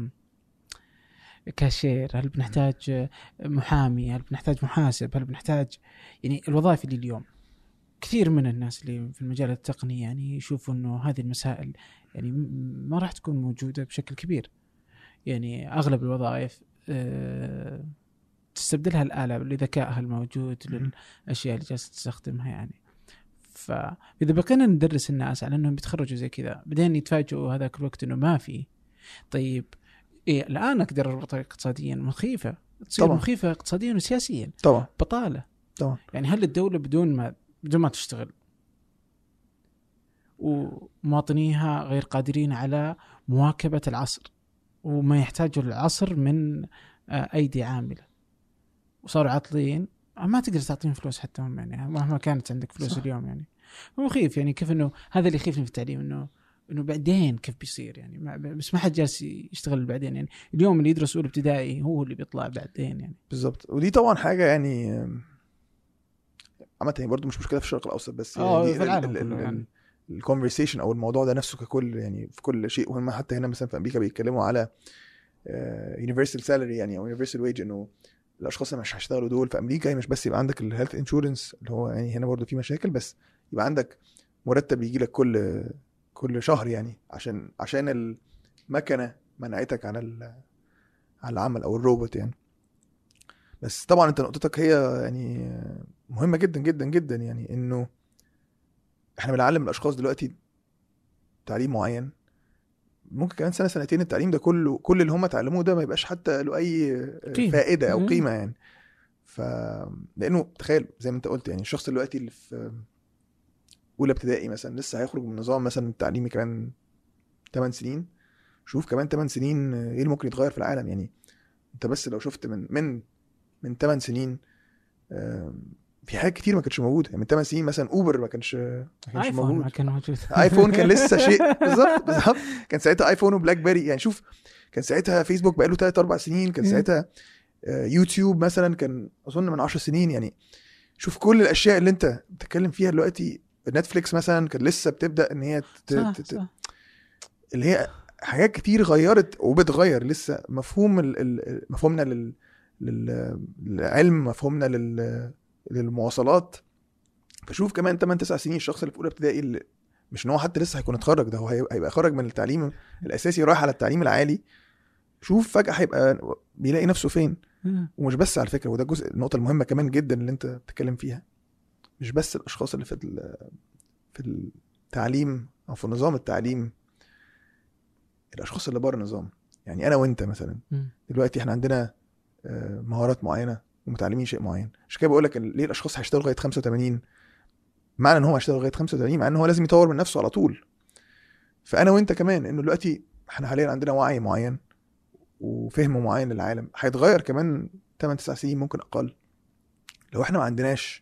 كاشير؟ هل بنحتاج محامي؟ هل بنحتاج محاسب؟ هل بنحتاج يعني الوظائف اللي اليوم كثير من الناس اللي في المجال التقني يعني يشوفوا انه هذه المسائل يعني ما راح تكون موجودة بشكل كبير. يعني اغلب الوظائف تستبدلها الآلة لذكائها الموجود للأشياء اللي جالسة تستخدمها يعني. فإذا بقينا ندرس الناس على أنهم بيتخرجوا زي كذا بعدين يتفاجئوا هذاك الوقت أنه ما في، طيب إيه الآن أقدر أربطها اقتصاديا مخيفة، تصير طبعا. مخيفة اقتصاديا وسياسيا طبعا، بطالة طبعا. يعني هل الدولة بدون ما تشتغل ومواطنيها غير قادرين على مواكبة العصر وما يحتاجوا العصر من ايدي عامله وصاروا عاطلين، ما تقدر تعطيهم فلوس حتى هم يعني مهما كانت عندك فلوس صح. اليوم يعني مخيف يعني كيف انه هذا اللي يخيفني في التعليم، انه بعدين كيف بيصير يعني بس ما حد جالس يشتغل بعدين يعني. اليوم اللي يدرس اولى ابتدائي هو اللي بيطلع بعدين يعني. بالضبط. ودي طبعا حاجه يعني عامه يعني برضو مش مشكله في الشرق الاوسط بس يعني دي في العالم كله يعني الكونفرسيشن او الموضوع ده نفسه ككل يعني في كل شيء. وهم حتى هنا مثلا في امريكا بيتكلموا على يونيفرسال سالاري يعني او يونيفرسال ويج، انه الاشخاص اللي مش هيشتغلوا دول في امريكا مش بس يبقى عندك الهيلث انشورنس اللي هو يعني هنا برضو في مشاكل، بس يبقى عندك مرتب يجي لك كل شهر يعني عشان المكنه منعتك عن العمل او الروبوت يعني. بس طبعا انت نقطتك هي يعني مهمه جدا جدا جدا يعني انه احنا بنعلم الاشخاص دلوقتي تعليم معين، ممكن كمان سنه سنتين التعليم ده كل اللي هم اتعلموه ده ما يبقاش حتى له اي فائده او قيمه يعني. لانه تخيل زي ما انت قلت يعني الشخص دلوقتي اللي في اولى ابتدائي مثلا لسه هيخرج من نظام مثلا التعليمي كمان 8 سنين. شوف كمان 8 سنين ايه اللي ممكن يتغير في العالم يعني. انت بس لو شفت من 8 سنين في حاجات كتير ما كانتش موجوده يعني. من 8 سنين مثلا اوبر ما كانش موجود، ما كان موجود ايفون كان لسه شيء بالظبط كان ساعتها ايفون وبلاك بيري يعني. شوف كان ساعتها فيسبوك بقاله 3-4 سنين، كان ساعتها يوتيوب مثلا كان اظن من 10 سنين يعني. شوف كل الاشياء اللي انت بتتكلم فيها دلوقتي، نتفليكس مثلا كان لسه بتبدا ان هي صح. اللي هي حاجات كتير غيرت وبتغير لسه مفهوم مفهومنا للعلم، مفهومنا للمواصلات. فشوف كمان 8-9 سنين الشخص اللي في اولى ابتدائي اللي مش ان هو حتى لسه هيكون اتخرج، ده هو هيبقى خرج من التعليم الاساسي رايح على التعليم العالي. شوف فجأة هيبقى بيلاقي نفسه فين. ومش بس على فكرة، وده جزء النقطة المهمة كمان جدا اللي انت بتتكلم فيها، مش بس الاشخاص اللي في التعليم او في نظام التعليم، الاشخاص اللي بره النظام يعني انا وانت مثلا. دلوقتي احنا عندنا مهارات معينة ومتعلمين شيء معين. عشان كده بقول لك ليه الاشخاص هيشتغلوا لغاية 85، معنى ان هو هيشتغل لغاية 85 مع ان هو لازم يطور من نفسه على طول. فانا وانت كمان انه دلوقتي احنا حاليا عندنا وعي معين وفهم معين للعالم، هيتغير كمان 8-9 سنين ممكن اقل. لو احنا ما عندناش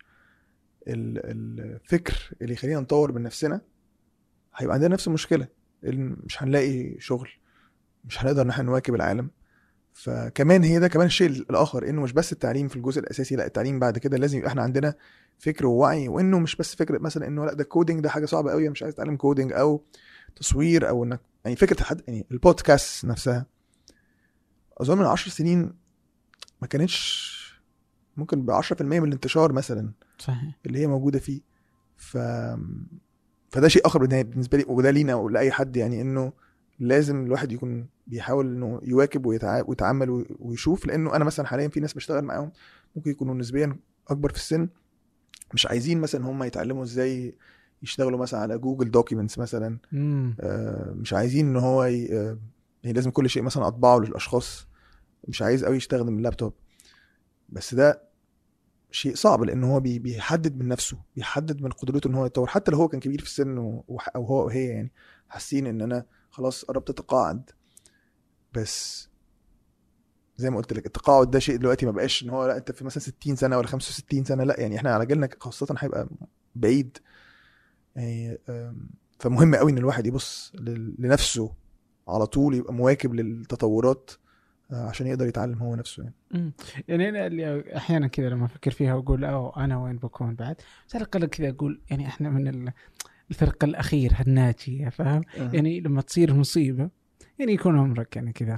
الفكر اللي يخلينا نطور من نفسنا، هيبقى عندنا نفس المشكلة، مش هنلاقي شغل، مش هنقدر ان احنا نواكب العالم. فكمان هي ده كمان الشيء الاخر، انه مش بس التعليم في الجزء الاساسي، لا التعليم بعد كده لازم يبقى احنا عندنا فكر ووعي، وانه مش بس فكره مثلا انه لا ده كودينج ده حاجه صعبه قوي مش عايز اتعلم كودينج، او تصوير، او انك يعني فكره حد يعني البودكاست نفسها اظن من 10 سنين ما كانتش ممكن ب10% من الانتشار مثلا صحيح اللي هي موجوده فيه. فده شيء اخر بالنسبه لي وده لينا ولاي حد يعني، انه لازم الواحد يكون بيحاول انه يواكب ويتعامل ويشوف. لانه انا مثلا حاليا في ناس بشتغل معاهم ممكن يكونوا نسبيا اكبر في السن، مش عايزين مثلا هم يتعلموا ازاي يشتغلوا مثلا على جوجل دوكيومنتس مثلا. مش عايزين ان هو يعني لازم كل شيء مثلا اطبعه للاشخاص، مش عايز قوي يستخدم اللابتوب. بس ده شيء صعب لانه هو بيحدد من نفسه، بيحدد من قدرته ان هو يتطور. حتى لو هو كان كبير في السن او هو او هي يعني حاسين ان انا خلاص قربت اتقاعد، بس زي ما قلت لك التقاعد ده شيء دلوقتي ما بقاش ان هو لا انت في مثلا 60 سنه ولا 65 سنه، لا يعني احنا على جيلنا خاصه هيبقى بعيد يعني. فمهم قوي ان الواحد يبص لنفسه على طول، يبقى مواكب للتطورات عشان يقدر يتعلم هو نفسه يعني. يعني انا اللي احيانا كذا لما افكر فيها واقول انا وين بكون بعد، بس على الاقل كذا اقول يعني احنا من الفرقه الاخير الناجيه، فاهم؟ يعني لما تصير مصيبه يعني يكون عمرك يعني كذا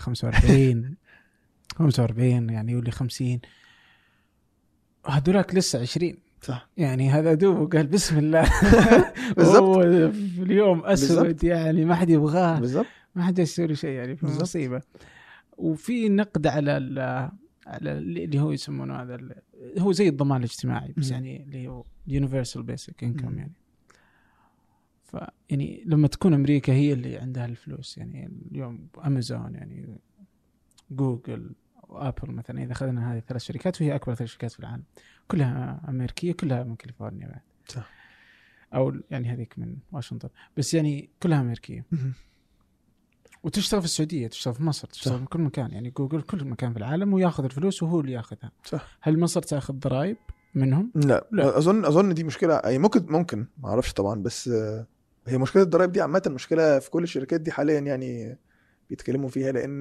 45 يعني يولي 50، هذولك لسه 20 صح يعني. هذا دوب قال بسم الله بالظبط في اليوم اسود بالزبط. يعني ما حد يبغاه بالظبط، ما حد يسوي شيء يعني في مصيبه. وفي نقد على اللي هو يسمونه هذا هو زي الضمان الاجتماعي بس يعني اللي هو universal basic income يعني. فيعني لما تكون أمريكا هي اللي عندها الفلوس يعني اليوم أمازون يعني جوجل وآبل مثلا، إذا أخذنا هذه 3 شركات وهي أكبر 3 شركات في العالم، كلها أمريكية، كلها من كاليفورنيا بعد صح. أو يعني هذيك من واشنطن، بس يعني كلها أمريكية. وتشتغل في السعوديه، تشتغل في مصر، تشتغل في كل مكان، يعني جوجل كل مكان في العالم وياخذ الفلوس وهو اللي ياخذها. صح. هل مصر تاخذ ضرائب منهم؟ لا. اظن دي مشكله، يعني ممكن ما اعرفش طبعا، بس هي مشكله الضرائب دي عامه مشكله في كل الشركات دي حاليا يعني بيتكلموا فيها، لانه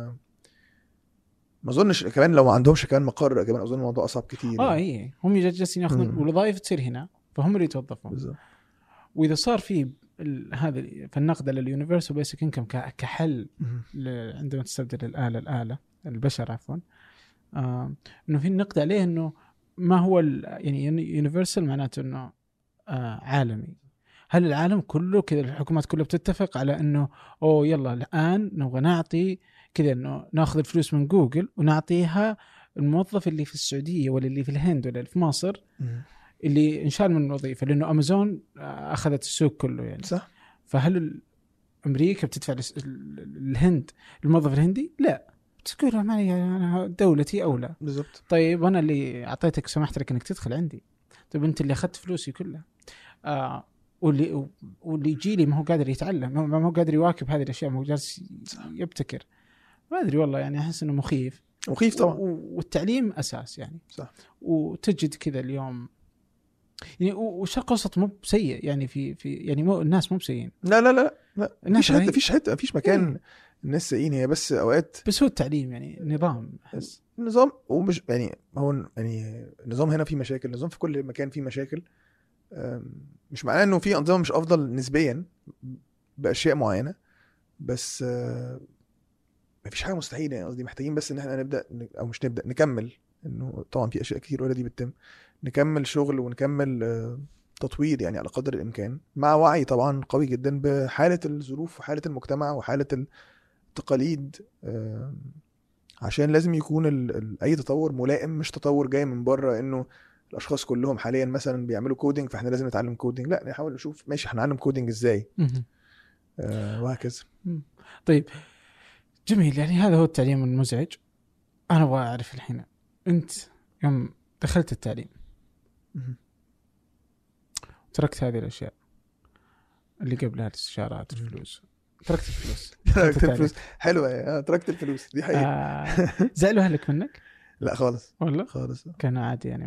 ما اظنش كمان لو ما عندهمش كمان مقر كمان اظن الموضوع اصعب كتير يعني. ايه هم جالسين ياخذون والوظائف تصير هنا فهم اللي يتوظفون بالظبط. واذا صار في هذا في النقد لليونيفرسال بيسك انكم كحل عندما تستبدل الآلة البشر عفوا، انه في النقد عليه انه ما هو يعني يونيفرسال معناته انه عالمي. هل العالم كله كذا الحكومات كلها بتتفق على انه يلا الان نبغى نعطي كذا انه ناخذ الفلوس من جوجل ونعطيها الموظف اللي في السعوديه ولا اللي في الهند ولا اللي في مصر اللي انشال من الوظيفه، لانه امازون اخذت السوق كله يعني. صح. فهل امريكا بتدفع الهند الموظف الهندي؟ لا، تقول انا دولتي اولى. بالضبط. طيب انا اللي اعطيتك سمحت لك انك تدخل عندي، طيب انت اللي اخذت فلوسي كلها. واللي يجي لي ما هو قادر يتعلم، ما هو قادر يواكب هذه الاشياء، ما هو جالس يبتكر. ما ادري والله، يعني احس انه مخيف طبعا. والتعليم اساس يعني. صح. وتجد كذا اليوم يعني والشرق الاوسط مو سيء يعني في يعني مو الناس مو سيئين. لا مفيش حته مفيش مكان الناس سيئين، هي بس اوقات بس هو التعليم يعني نظام ومش يعني هو يعني النظام هنا فيه مشاكل، النظام في كل مكان فيه مشاكل. مش معناه انه في انظمه مش افضل نسبيا باشياء معينه، بس مفيش حاجه مستحيله يعني. قصدي محتاجين بس ان احنا نبدا او مش نبدا نكمل، انه طبعا في اشياء كتير اوريدي بتتم، نكمل شغل ونكمل تطوير يعني على قدر الامكان، مع وعي طبعا قوي جدا بحاله الظروف وحاله المجتمع وحاله التقاليد، عشان لازم يكون اي تطور ملائم، مش تطور جاي من بره انه الاشخاص كلهم حاليا مثلا بيعملوا كودينج فاحنا لازم نتعلم كودينج. لا، نحاول نشوف ماشي هنعلم كودينج ازاي وهكذا. طيب جميل، يعني هذا هو التعليم المزعج. انا ابغى اعرف الحين، انت يوم دخلت التعليم تركت هذه الاشياء اللي قبلها الاستشارات الفلوس، تركت الفلوس تركت الفلوس حلوه. تركت الفلوس دي حقيقة. زعلوا اهلك منك؟ لا خالص والله خالص، كان عادي يعني.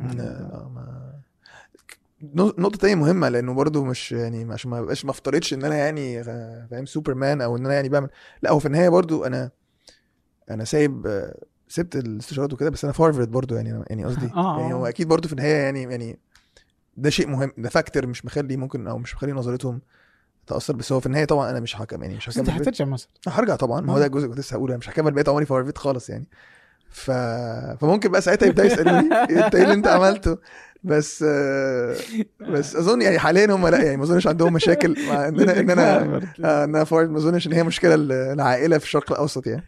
نقطة تانية مهمة، لأنه برضو مش يعني عشان ما بقاش ما افترضش إن أنا يعني فاهم سوبرمان أو إن أنا يعني بعمل، لا هو في النهاية برضو أنا سبت الاستشارات وكده، بس أنا في هارفارد برضو يعني قصدي يعني هو أكيد برضو في النهاية يعني ده شيء مهم، ده فاكتور مش مخلي ممكن أو مش مخلي نظرتهم تأثر، بس هو في النهاية طبعا أنا مش حكم يعني مش هكمل. أنت هترجع مصر؟ هرجع طبعا، ما هو ده الجزء كنت لسه هقوله، مش هكمل بقيت عمري في هارفارد خالص يعني. فممكن بقى ساعتها يبدأ يسألوني انت ايه اللي انت عملته، بس اظن يعني حاليا هم لا يعني ما اظنش عندهم مشاكل مع ان انا فورد، ما اظنش ان هي مشكله العائله في الشرق الاوسط يعني.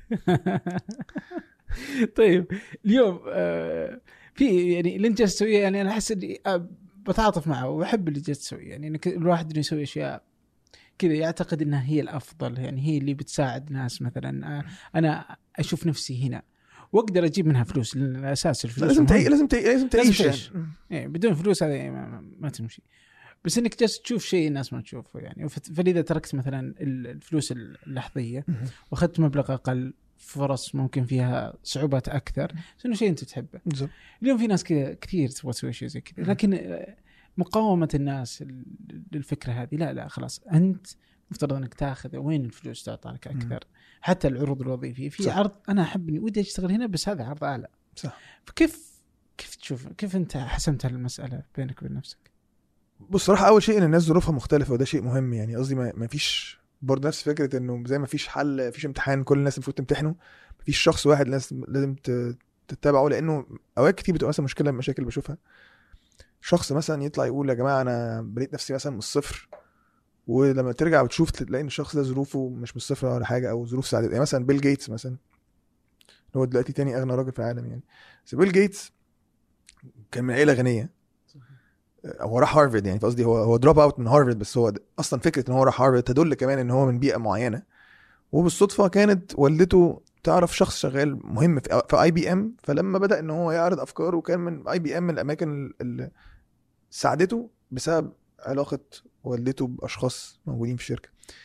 طيب اليوم في يعني اللي انت تسويه، يعني انا احس اني بتعاطف معه وبحب اللي جالس تسويه، يعني انك الواحد اللي يسوي اشياء كذا يعتقد انها هي الافضل، يعني هي اللي بتساعد ناس. مثلا انا اشوف نفسي هنا واقدر اجيب منها فلوس، لان اساس الفلوس لازم تعيش يعني بدون فلوس هذا ما تمشي. بس انك جالس تشوف شيء الناس ما تشوفه يعني. فلذا تركت مثلا الفلوس اللحظيه واخذت مبلغ اقل، فرص ممكن فيها صعوبات اكثر، بس انه شيء انت تحبه. اليوم في ناس كذا كثير تبغى تسوي شيء زي كذا، لكن مقاومه الناس للفكره هذه لا خلاص، انت مفترض انك تاخذ وين الفلوس تعطى لك اكثر. حتى العروض الوظيفيه في عرض انا احبني ودي اشتغل هنا بس هذا عرض اعلى. صح. فكيف تشوف كيف انت حسمت هالمساله بينك وبين نفسك؟ بص صراحه اول شيء ان الناس ظروفها مختلفه وده شيء مهم يعني. قصدي ما فيش برضه نفس فكره انه زي ما فيش حل فيش امتحان كل الناس المفروض تمتحنه، ما فيش شخص واحد لازم تتابعه، لانه اوقات كتير بتبقى مثلا مشكله من المشاكل بشوفها شخص مثلا يطلع يقول يا جماعه انا بنيت نفسي مثلا من الصفر، ولما ترجع وتشوف تلاقي ان الشخص ده ظروفه مش من الصفر ولا حاجه، او ظروف ساعدته. يعني مثلا بيل جيتس مثلا هو دلوقتي تاني اغنى راجل في العالم يعني، بس بيل جيتس كان من عيله غنيه، هو راح هارفارد يعني. قصدي هو دروب اوت من هارفارد، بس هو اصلا فكره ان هو راح هارفارد تدل كمان ان هو من بيئه معينه، وبالصدفه كانت والدته تعرف شخص شغال مهم في اي بي ام، فلما بدا ان هو يعرض افكاره كان من اي بي ام من الاماكن اللي ساعدته بسبب علاقه والدته باشخاص موجودين في الشركه.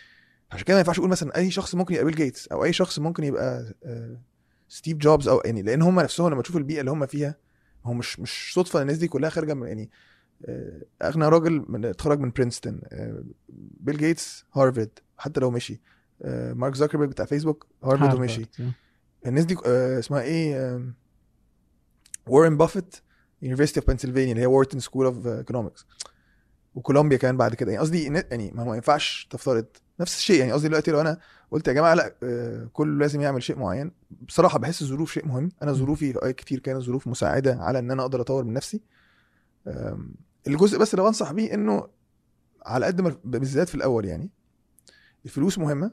عشان كده ما ينفعش اقول مثلا اي شخص ممكن يبقى بيل جيتس او اي شخص ممكن يبقى ستيف جوبز او يعني، لان هم نفسهم لما تشوف البيئه اللي هم فيها، هو مش صدفه الناس دي كلها خارجه من يعني اغنى راجل اتخرج من برينستون، بيل جيتس هارفارد حتى لو مشي، مارك زوكربيرج بتاع فيسبوك هارفارد ومشي. الناس دي اسمها ايه، وارن بافيت يونيفرسيتي اوف بنسلفانيا اللي هي وارتن سكول اوف ايكونومكس، وكولومبيا كان بعد كده. يعني قصدي يعني ما ينفعش تفترض نفس الشيء. يعني قصدي دلوقتي لو انا قلت يا جماعه لا كله لازم يعمل شيء معين، بصراحه بحس الظروف شيء مهم. انا ظروفي في كتير كانت ظروف مساعده على ان انا اقدر اطور من نفسي. الجزء بس اللي بنصح بيه انه على قد ما بالذات في الاول يعني الفلوس مهمه،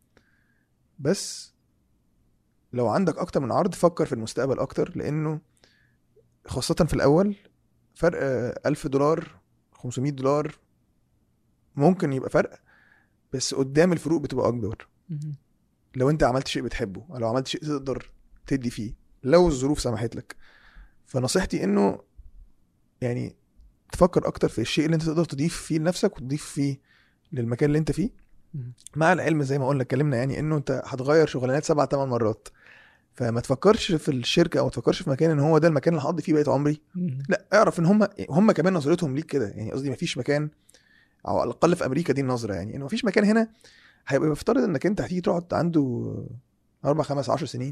بس لو عندك اكتر من عرض فكر في المستقبل اكتر، لانه خاصه في الاول فرق $1000 $500 ممكن يبقى فرق، بس قدام الفروق بتبقى اكبر لو انت عملت شيء بتحبه او لو عملت شيء تقدر تدي فيه لو الظروف سمحت لك. فنصيحتي انه يعني تفكر اكتر في الشيء اللي انت تقدر تضيف فيه لنفسك وتضيف فيه للمكان اللي انت فيه، مع العلم زي ما قلنا اتكلمنا يعني انه انت هتغير شغلانات 7-8 مرات. فما تفكرش في الشركه او ما تفكرش في مكان ان هو ده المكان اللي هقضي فيه بقيت عمري. لا، اعرف ان هم كمان نظرتهم ليك كده. يعني قصدي مفيش مكان، او على الاقل في امريكا دي النظره، يعني انه مفيش مكان هنا هيبقى مفترض انك انت هتيجي تقعد عنده 4 5 10 سنين.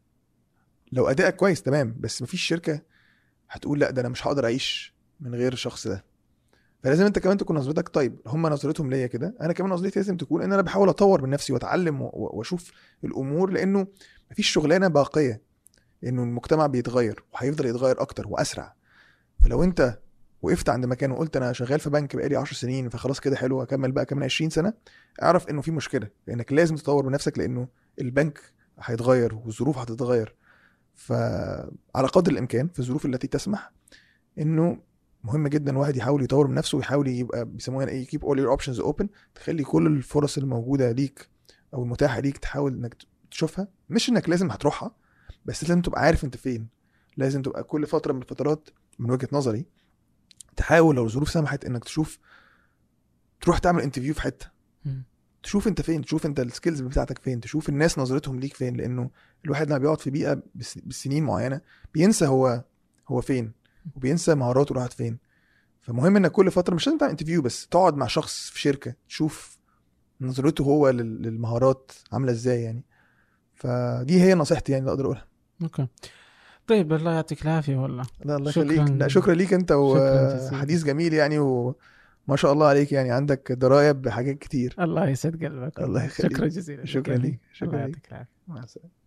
لو ادائك كويس تمام، بس مفيش شركه هتقول لا ده انا مش هقدر اعيش من غير الشخص ده. فلازم انت كمان تكون نظرتك طيب هم نظرتهم ليا كده، انا كمان نظرتي لازم تكون ان انا بحاول اطور من نفسي واتعلم واشوف الامور، لانه مفيش شغلانه باقيه، لانه المجتمع بيتغير وهيفضل يتغير اكتر واسرع. فلو انت وقفت عند مكان وقلت انا شغال في بنك بقالي 10 سنين فخلاص كده حلو اكمل بقى كمان 20 سنه، اعرف انه في مشكله، لانك لازم تطور من نفسك، لانه البنك هيتغير والظروف هتتغير. فعلى قدر الامكان في الظروف التي تسمح انه مهم جدا واحد يحاول يطور من نفسه ويحاول يبقى بيسموها ايه keep all your options open، تخلي كل الفرص الموجوده ليك او المتاحه ليك تحاول انك تشوفها. مش انك لازم هتروحها، بس لازم تبقى عارف انت فين. لازم تبقى كل فتره من الفترات من وجهه نظري تحاول لو الظروف سمحت انك تروح تعمل انترفيو في حته، تشوف انت فين، تشوف انت السكيلز بتاعتك فين، تشوف الناس نظرتهم ليك فين. لانه الواحد لما بيقعد في بيئه بالسنين معينه بينسى هو فين، وبينسى مهاراته راحت فين. فمهم انك كل فتره مش لازم تعمل انترفيو، بس تقعد مع شخص في شركه تشوف نظرته هو للمهارات عامله ازاي يعني. فدي هي نصيحتي يعني اللي اقدر اقولها. اوكي طيب، الله يعطيك العافيه والله. لا الله يخليك. لا شكرا ليك انت، وحديث جميل يعني، وما شاء الله عليك يعني عندك درايه بحاجات كتير. الله يسعد قلبك. الله يخليك. شكرا جزيلا. شكرا ليك. الله يعطيك العافيه. مع السلامه.